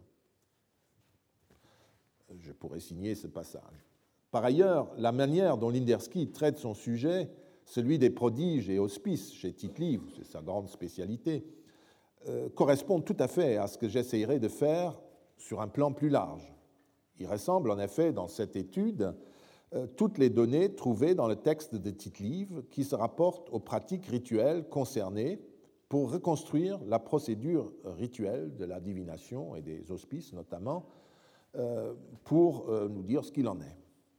Je pourrais signer ce passage. Par ailleurs, la manière dont Linderski traite son sujet, celui des prodiges et hospices chez Tite-Live, c'est sa grande spécialité, euh, correspond tout à fait à ce que j'essayerai de faire sur un plan plus large. Il ressemble en effet dans cette étude euh, toutes les données trouvées dans le texte de Tite-Live qui se rapportent aux pratiques rituelles concernées pour reconstruire la procédure rituelle de la divination et des hospices notamment, euh, pour euh, nous dire ce qu'il en est.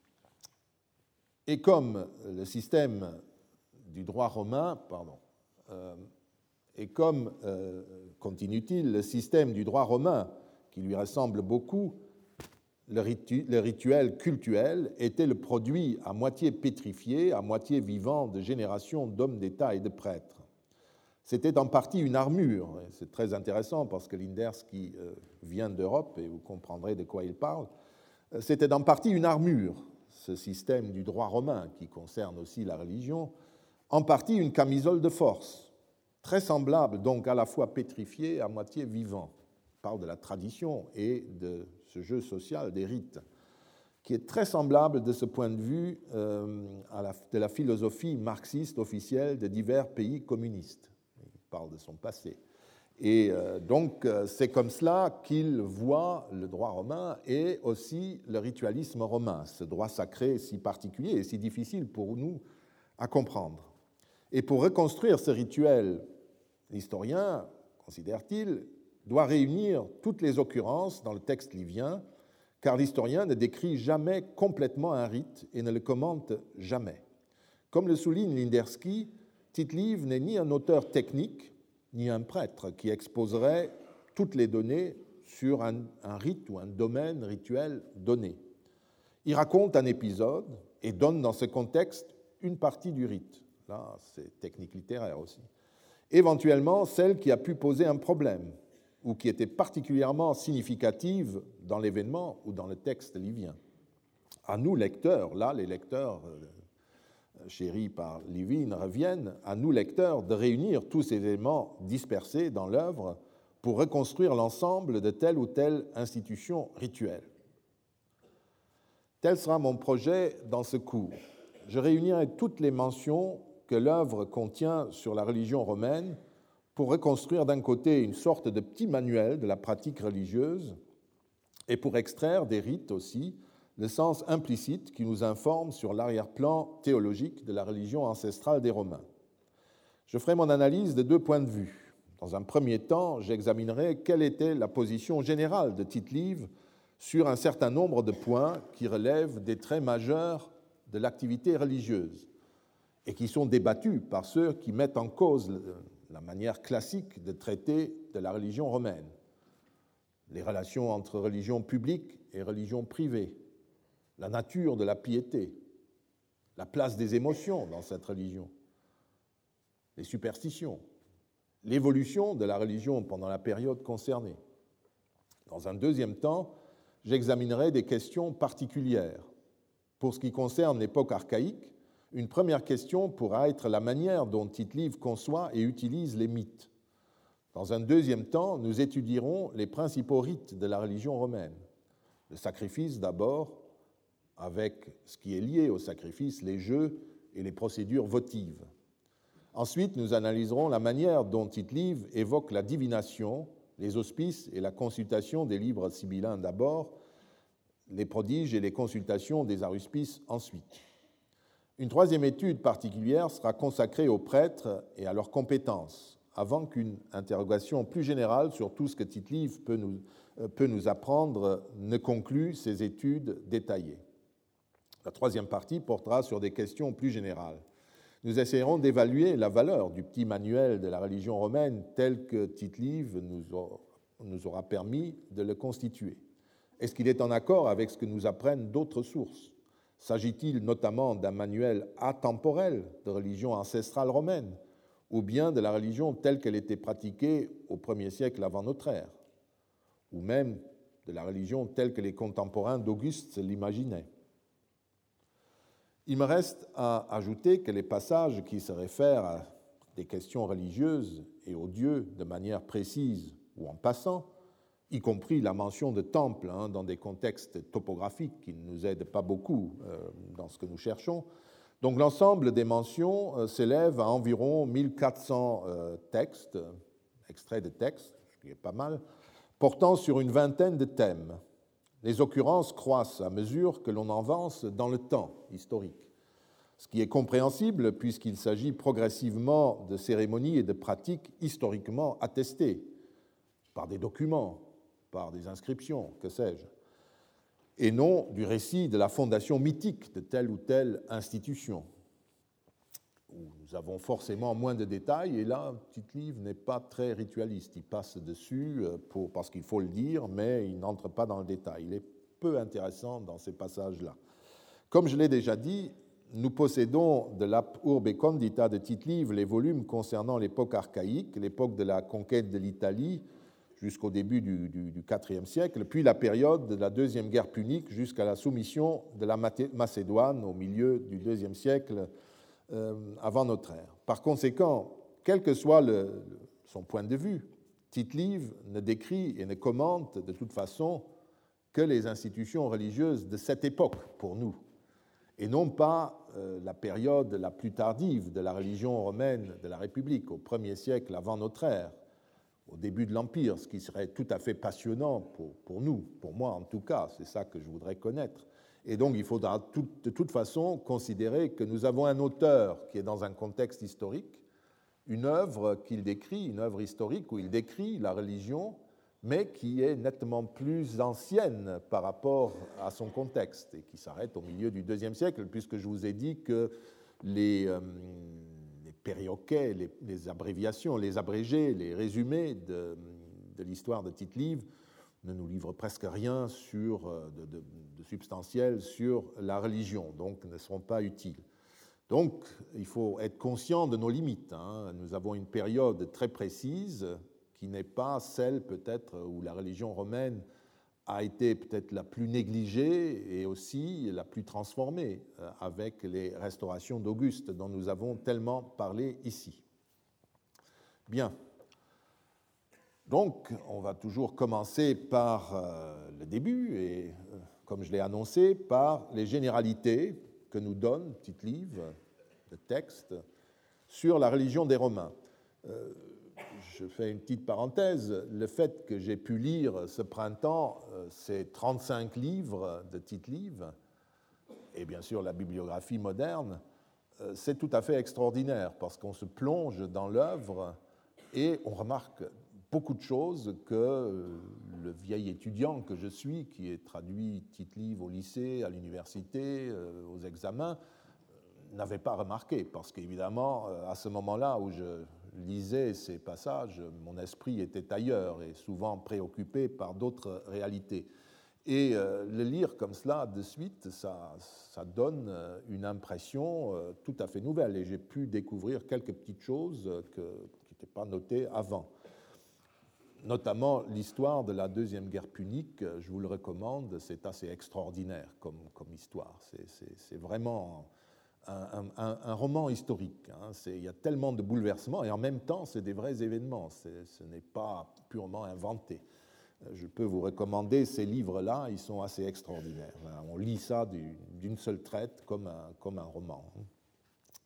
Et comme le système du droit romain, pardon, euh, et comme, euh, continue-t-il, le système du droit romain, qui lui ressemble beaucoup, le, ritu, le rituel cultuel était le produit à moitié pétrifié, à moitié vivant de générations d'hommes d'État et de prêtres. C'était en partie une armure, et c'est très intéressant parce que Linderski euh, vient d'Europe, et vous comprendrez de quoi il parle, c'était en partie une armure, ce système du droit romain qui concerne aussi la religion, en partie une camisole de force, très semblable donc à la fois pétrifié et à moitié vivant. On parle de la tradition et de ce jeu social des rites, qui est très semblable de ce point de vue euh, à la, de la philosophie marxiste officielle de divers pays communistes. Il parle de son passé. Et euh, donc c'est comme cela qu'il voit le droit romain et aussi le ritualisme romain, ce droit sacré si particulier et si difficile pour nous à comprendre. Et pour reconstruire ce rituel, l'historien, considère-t-il, doit réunir toutes les occurrences dans le texte livien, car l'historien ne décrit jamais complètement un rite et ne le commente jamais. Comme le souligne Linderski, Tite-Live n'est ni un auteur technique, ni un prêtre qui exposerait toutes les données sur un, un rite ou un domaine rituel donné. Il raconte un épisode et donne dans ce contexte une partie du rite. Là, c'est technique littéraire aussi. Éventuellement, celle qui a pu poser un problème ou qui était particulièrement significative dans l'événement ou dans le texte livien. À nous, lecteurs, là, les lecteurs chéris par Livy reviennent, à nous, lecteurs, de réunir tous ces éléments dispersés dans l'œuvre pour reconstruire l'ensemble de telle ou telle institution rituelle. Tel sera mon projet dans ce cours. Je réunirai toutes les mentions que l'œuvre contient sur la religion romaine pour reconstruire d'un côté une sorte de petit manuel de la pratique religieuse et pour extraire des rites aussi le sens implicite qui nous informe sur l'arrière-plan théologique de la religion ancestrale des Romains. Je ferai mon analyse de deux points de vue. Dans un premier temps, j'examinerai quelle était la position générale de Tite-Live sur un certain nombre de points qui relèvent des traits majeurs de l'activité religieuse et qui sont débattus par ceux qui mettent en cause la manière classique de traiter de la religion romaine, les relations entre religion publique et religion privée, la nature de la piété, la place des émotions dans cette religion, les superstitions, l'évolution de la religion pendant la période concernée. Dans un deuxième temps, j'examinerai des questions particulières. Pour ce qui concerne l'époque archaïque, une première question pourra être la manière dont Tite-Live conçoit et utilise les mythes. Dans un deuxième temps, nous étudierons les principaux rites de la religion romaine. Le sacrifice d'abord, avec ce qui est lié au sacrifice, les jeux et les procédures votives. Ensuite, nous analyserons la manière dont Tite-Live évoque la divination, les auspices et la consultation des livres sibyllins d'abord, les prodiges et les consultations des aruspices ensuite. Une troisième étude particulière sera consacrée aux prêtres et à leurs compétences, avant qu'une interrogation plus générale sur tout ce que Tite-Live peut nous, peut nous apprendre ne conclue ces études détaillées. La troisième partie portera sur des questions plus générales. Nous essayerons d'évaluer la valeur du petit manuel de la religion romaine tel que Tite-Live nous aura permis de le constituer. Est-ce qu'il est en accord avec ce que nous apprennent d'autres sources? S'agit-il notamment d'un manuel atemporel de religion ancestrale romaine, ou bien de la religion telle qu'elle était pratiquée au premier siècle avant notre ère, ou même de la religion telle que les contemporains d'Auguste l'imaginaient? Il me reste à ajouter que les passages qui se réfèrent à des questions religieuses et aux dieux de manière précise ou en passant, y compris la mention de temples hein, dans des contextes topographiques qui ne nous aident pas beaucoup euh, dans ce que nous cherchons. Donc l'ensemble des mentions euh, s'élève à environ mille quatre cents euh, textes, extraits de textes, ce qui est pas mal, portant sur une vingtaine de thèmes. Les occurrences croissent à mesure que l'on avance dans le temps historique, ce qui est compréhensible puisqu'il s'agit progressivement de cérémonies et de pratiques historiquement attestées par des documents, par des inscriptions, que sais-je, et non du récit de la fondation mythique de telle ou telle institution, où nous avons forcément moins de détails, et là, Tite-Live n'est pas très ritualiste. Il passe dessus pour, parce qu'il faut le dire, mais il n'entre pas dans le détail. Il est peu intéressant dans ces passages-là. Comme je l'ai déjà dit, nous possédons de l'Ap Urbe Condita de Tite-Live les volumes concernant l'époque archaïque, l'époque de la conquête de l'Italie jusqu'au début du, du, du quatrième siècle, puis la période de la Deuxième Guerre punique jusqu'à la soumission de la Macédoine au milieu du deuxième siècle euh, avant notre ère. Par conséquent, quel que soit le, son point de vue, Tite-Live ne décrit et ne commente de toute façon que les institutions religieuses de cette époque pour nous, et non pas euh, la période la plus tardive de la religion romaine de la République, au premier siècle avant notre ère, au début de l'Empire, ce qui serait tout à fait passionnant pour, pour nous, pour moi en tout cas, c'est ça que je voudrais connaître. Et donc il faudra tout, de toute façon considérer que nous avons un auteur qui est dans un contexte historique, une œuvre qu'il décrit, une œuvre historique où il décrit la religion, mais qui est nettement plus ancienne par rapport à son contexte et qui s'arrête au milieu du deuxième siècle, puisque je vous ai dit que les, euh, les périoquets, les, les abréviations, les abrégés, les résumés de, de l'histoire de Tite-Live ne nous livrent presque rien sur, de, de, de substantiel sur la religion, donc ne seront pas utiles. Donc, il faut être conscient de nos limites. Hein. Nous avons une période très précise qui n'est pas celle peut-être où la religion romaine a été peut-être la plus négligée et aussi la plus transformée avec les restaurations d'Auguste dont nous avons tellement parlé ici. Bien. Donc, on va toujours commencer par le début et, comme je l'ai annoncé, par les généralités que nous donne Tite-Live, le texte, sur la religion des Romains. Euh, je fais une petite parenthèse, le fait que j'ai pu lire ce printemps euh, ces trente-cinq livres de Tite-Live, et bien sûr la bibliographie moderne, euh, c'est tout à fait extraordinaire, parce qu'on se plonge dans l'œuvre et on remarque beaucoup de choses que euh, le vieil étudiant que je suis, qui est traduit Tite-Live au lycée, à l'université, euh, aux examens, n'avait pas remarqué, parce qu'évidemment, à ce moment-là où je lisais ces passages, mon esprit était ailleurs et souvent préoccupé par d'autres réalités. Et euh, le lire comme cela de suite, ça, ça donne une impression euh, tout à fait nouvelle. Et j'ai pu découvrir quelques petites choses que, qui n'étaient pas notées avant. Notamment l'histoire de la Deuxième Guerre punique, je vous le recommande, c'est assez extraordinaire comme, comme histoire. C'est, c'est, c'est vraiment un, un, un roman historique. Hein. C'est, il y a tellement de bouleversements et en même temps, c'est des vrais événements. C'est, ce n'est pas purement inventé. Je peux vous recommander ces livres-là, ils sont assez extraordinaires. On lit ça d'une seule traite comme un, comme un roman.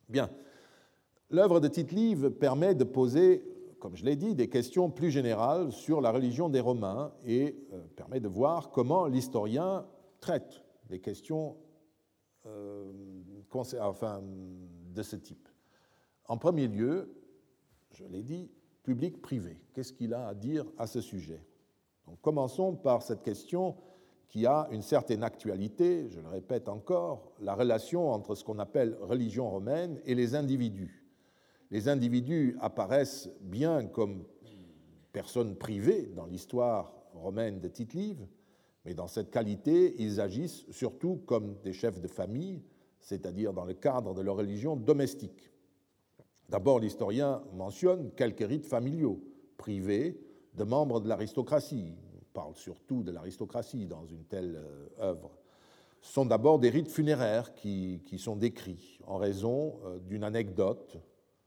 Bien. L'œuvre de Tite-Live permet de poser, comme je l'ai dit, des questions plus générales sur la religion des Romains et euh, permet de voir comment l'historien traite des questions euh, enfin, de ce type. En premier lieu, je l'ai dit, public-privé. Qu'est-ce qu'il a à dire à ce sujet? Donc, commençons par cette question qui a une certaine actualité, je le répète encore, la relation entre ce qu'on appelle religion romaine et les individus. Les individus apparaissent bien comme personnes privées dans l'histoire romaine de Tite-Live, mais dans cette qualité, ils agissent surtout comme des chefs de famille, c'est-à-dire dans le cadre de leur religion domestique. D'abord, l'historien mentionne quelques rites familiaux, privés, de membres de l'aristocratie. On parle surtout de l'aristocratie dans une telle œuvre. Ce sont d'abord des rites funéraires qui, qui sont décrits en raison d'une anecdote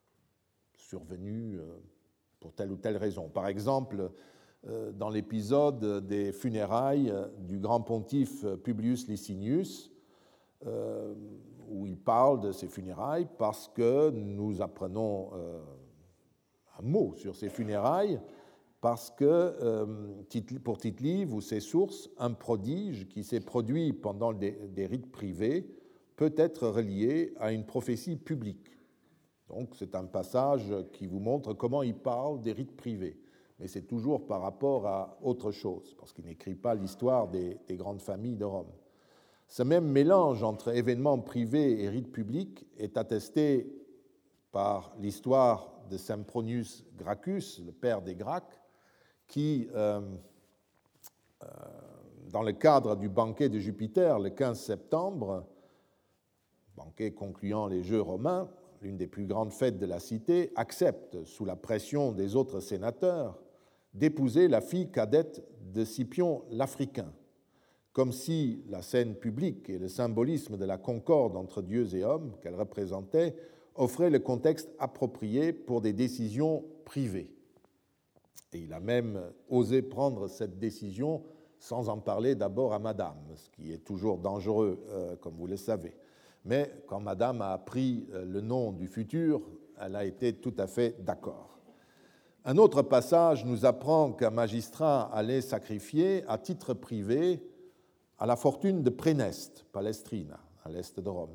survenue pour telle ou telle raison. Par exemple, dans l'épisode des funérailles du grand pontife Publius Licinius, euh, où il parle de ces funérailles parce que nous apprenons euh, un mot sur ces funérailles, parce que euh, pour Tite-Live ou ses sources, un prodige qui s'est produit pendant des, des rites privés peut être relié à une prophétie publique. Donc c'est un passage qui vous montre comment il parle des rites privés. Mais c'est toujours par rapport à autre chose, parce qu'il n'écrit pas l'histoire des, des grandes familles de Rome. Ce même mélange entre événements privés et rites publics est attesté par l'histoire de Sempronius Gracchus, le père des Gracques, qui, euh, euh, dans le cadre du banquet de Jupiter, le quinze septembre, banquet concluant les Jeux romains, l'une des plus grandes fêtes de la cité, accepte, sous la pression des autres sénateurs, d'épouser la fille cadette de Scipion l'Africain, comme si la scène publique et le symbolisme de la concorde entre dieux et hommes qu'elle représentait offraient le contexte approprié pour des décisions privées. Et il a même osé prendre cette décision sans en parler d'abord à Madame, ce qui est toujours dangereux, euh, comme vous le savez. Mais quand Madame a appris le nom du futur, elle a été tout à fait d'accord. Un autre passage nous apprend qu'un magistrat allait sacrifier à titre privé à la fortune de Préneste, Palestrina, à l'est de Rome.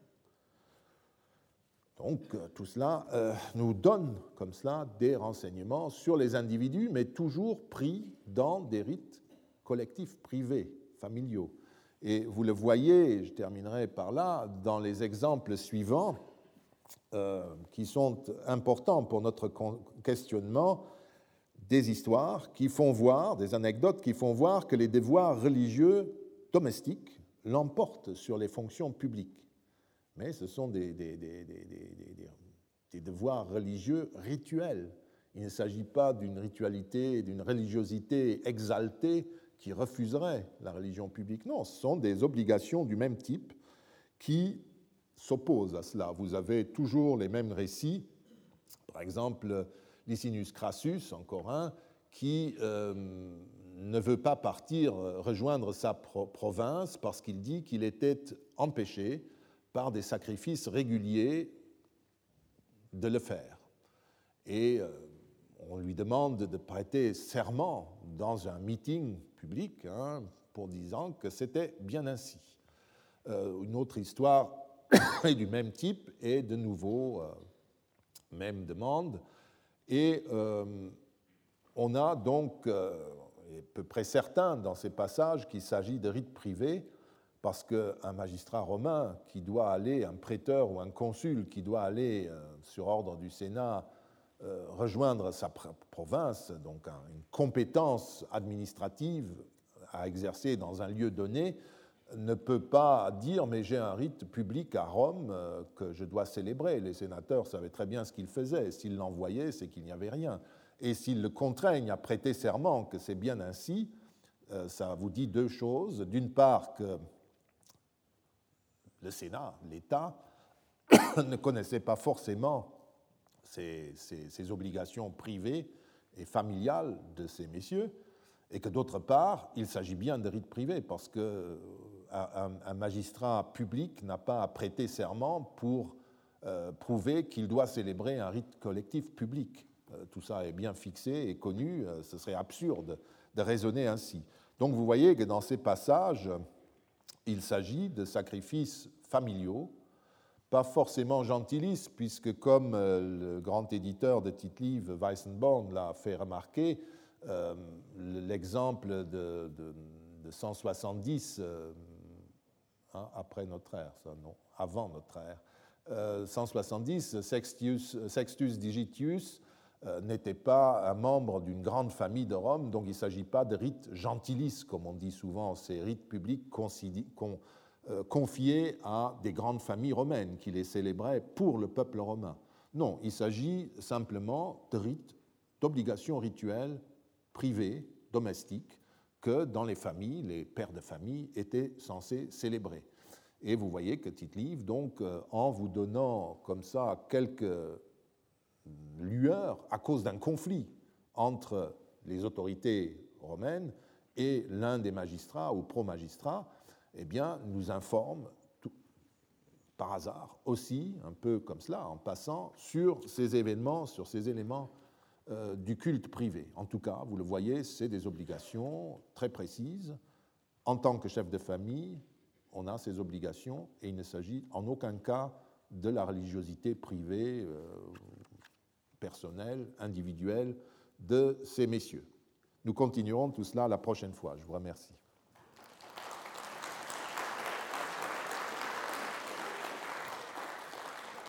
Donc tout cela euh, nous donne comme cela des renseignements sur les individus, mais toujours pris dans des rites collectifs privés, familiaux. Et vous le voyez, je terminerai par là, dans les exemples suivants, euh, qui sont importants pour notre questionnement, des histoires qui font voir, des anecdotes qui font voir que les devoirs religieux domestiques l'emportent sur les fonctions publiques. Mais ce sont des, des, des, des, des, des devoirs religieux rituels. Il ne s'agit pas d'une ritualité, d'une religiosité exaltée qui refuserait la religion publique. Non, ce sont des obligations du même type qui s'opposent à cela. Vous avez toujours les mêmes récits. Par exemple, Licinius Crassus, encore un, qui euh, ne veut pas partir rejoindre sa pro- province parce qu'il dit qu'il était empêché par des sacrifices réguliers de le faire. Et euh, on lui demande de prêter serment dans un meeting public hein, pour disant que c'était bien ainsi. Euh, une autre histoire est du même type et de nouveau, euh, même demande. Et euh, on a donc, euh, à peu près certain dans ces passages qu'il s'agit de rites privés, parce qu'un magistrat romain qui doit aller, un préteur ou un consul qui doit aller, euh, sur ordre du Sénat, euh, rejoindre sa province, donc un, une compétence administrative à exercer dans un lieu donné, ne peut pas dire « mais j'ai un rite public à Rome euh, que je dois célébrer ». Les sénateurs savaient très bien ce qu'ils faisaient. S'ils l'envoyaient, c'est qu'il n'y avait rien. Et s'ils le contraignent à prêter serment que c'est bien ainsi, euh, ça vous dit deux choses. D'une part, que le Sénat, l'État, ne connaissait pas forcément ces, ces, ces obligations privées et familiales de ces messieurs, et que d'autre part, il s'agit bien de rites privés, parce qu'un un magistrat public n'a pas à prêter serment pour euh, prouver qu'il doit célébrer un rite collectif public. Euh, tout ça est bien fixé et connu, euh, ce serait absurde de raisonner ainsi. Donc vous voyez que dans ces passages, il s'agit de sacrifices familiaux, pas forcément gentilistes, puisque comme le grand éditeur de Tite-Live, Weissenborn, l'a fait remarquer, euh, l'exemple de, de, de cent soixante-dix, euh, hein, après notre ère, ça, non, avant notre ère, euh, cent soixante-dix, Sextius, Sextus Digitius euh, n'était pas un membre d'une grande famille de Rome, donc il ne s'agit pas de rites gentilis, comme on dit souvent, ces rites publics considérés, con, confiés à des grandes familles romaines qui les célébraient pour le peuple romain. Non, il s'agit simplement de rites, d'obligations rituelles privées, domestiques, que dans les familles, les pères de famille étaient censés célébrer. Et vous voyez que Tite-Live, donc, en vous donnant comme ça quelques lueurs à cause d'un conflit entre les autorités romaines et l'un des magistrats ou pro-magistrats, eh bien, nous informe tout, par hasard aussi, un peu comme cela, en passant, sur ces événements, sur ces éléments euh, du culte privé. En tout cas, vous le voyez, c'est des obligations très précises. En tant que chef de famille, on a ces obligations et il ne s'agit en aucun cas de la religiosité privée, euh, personnelle, individuelle de ces messieurs. Nous continuerons tout cela la prochaine fois. Je vous remercie.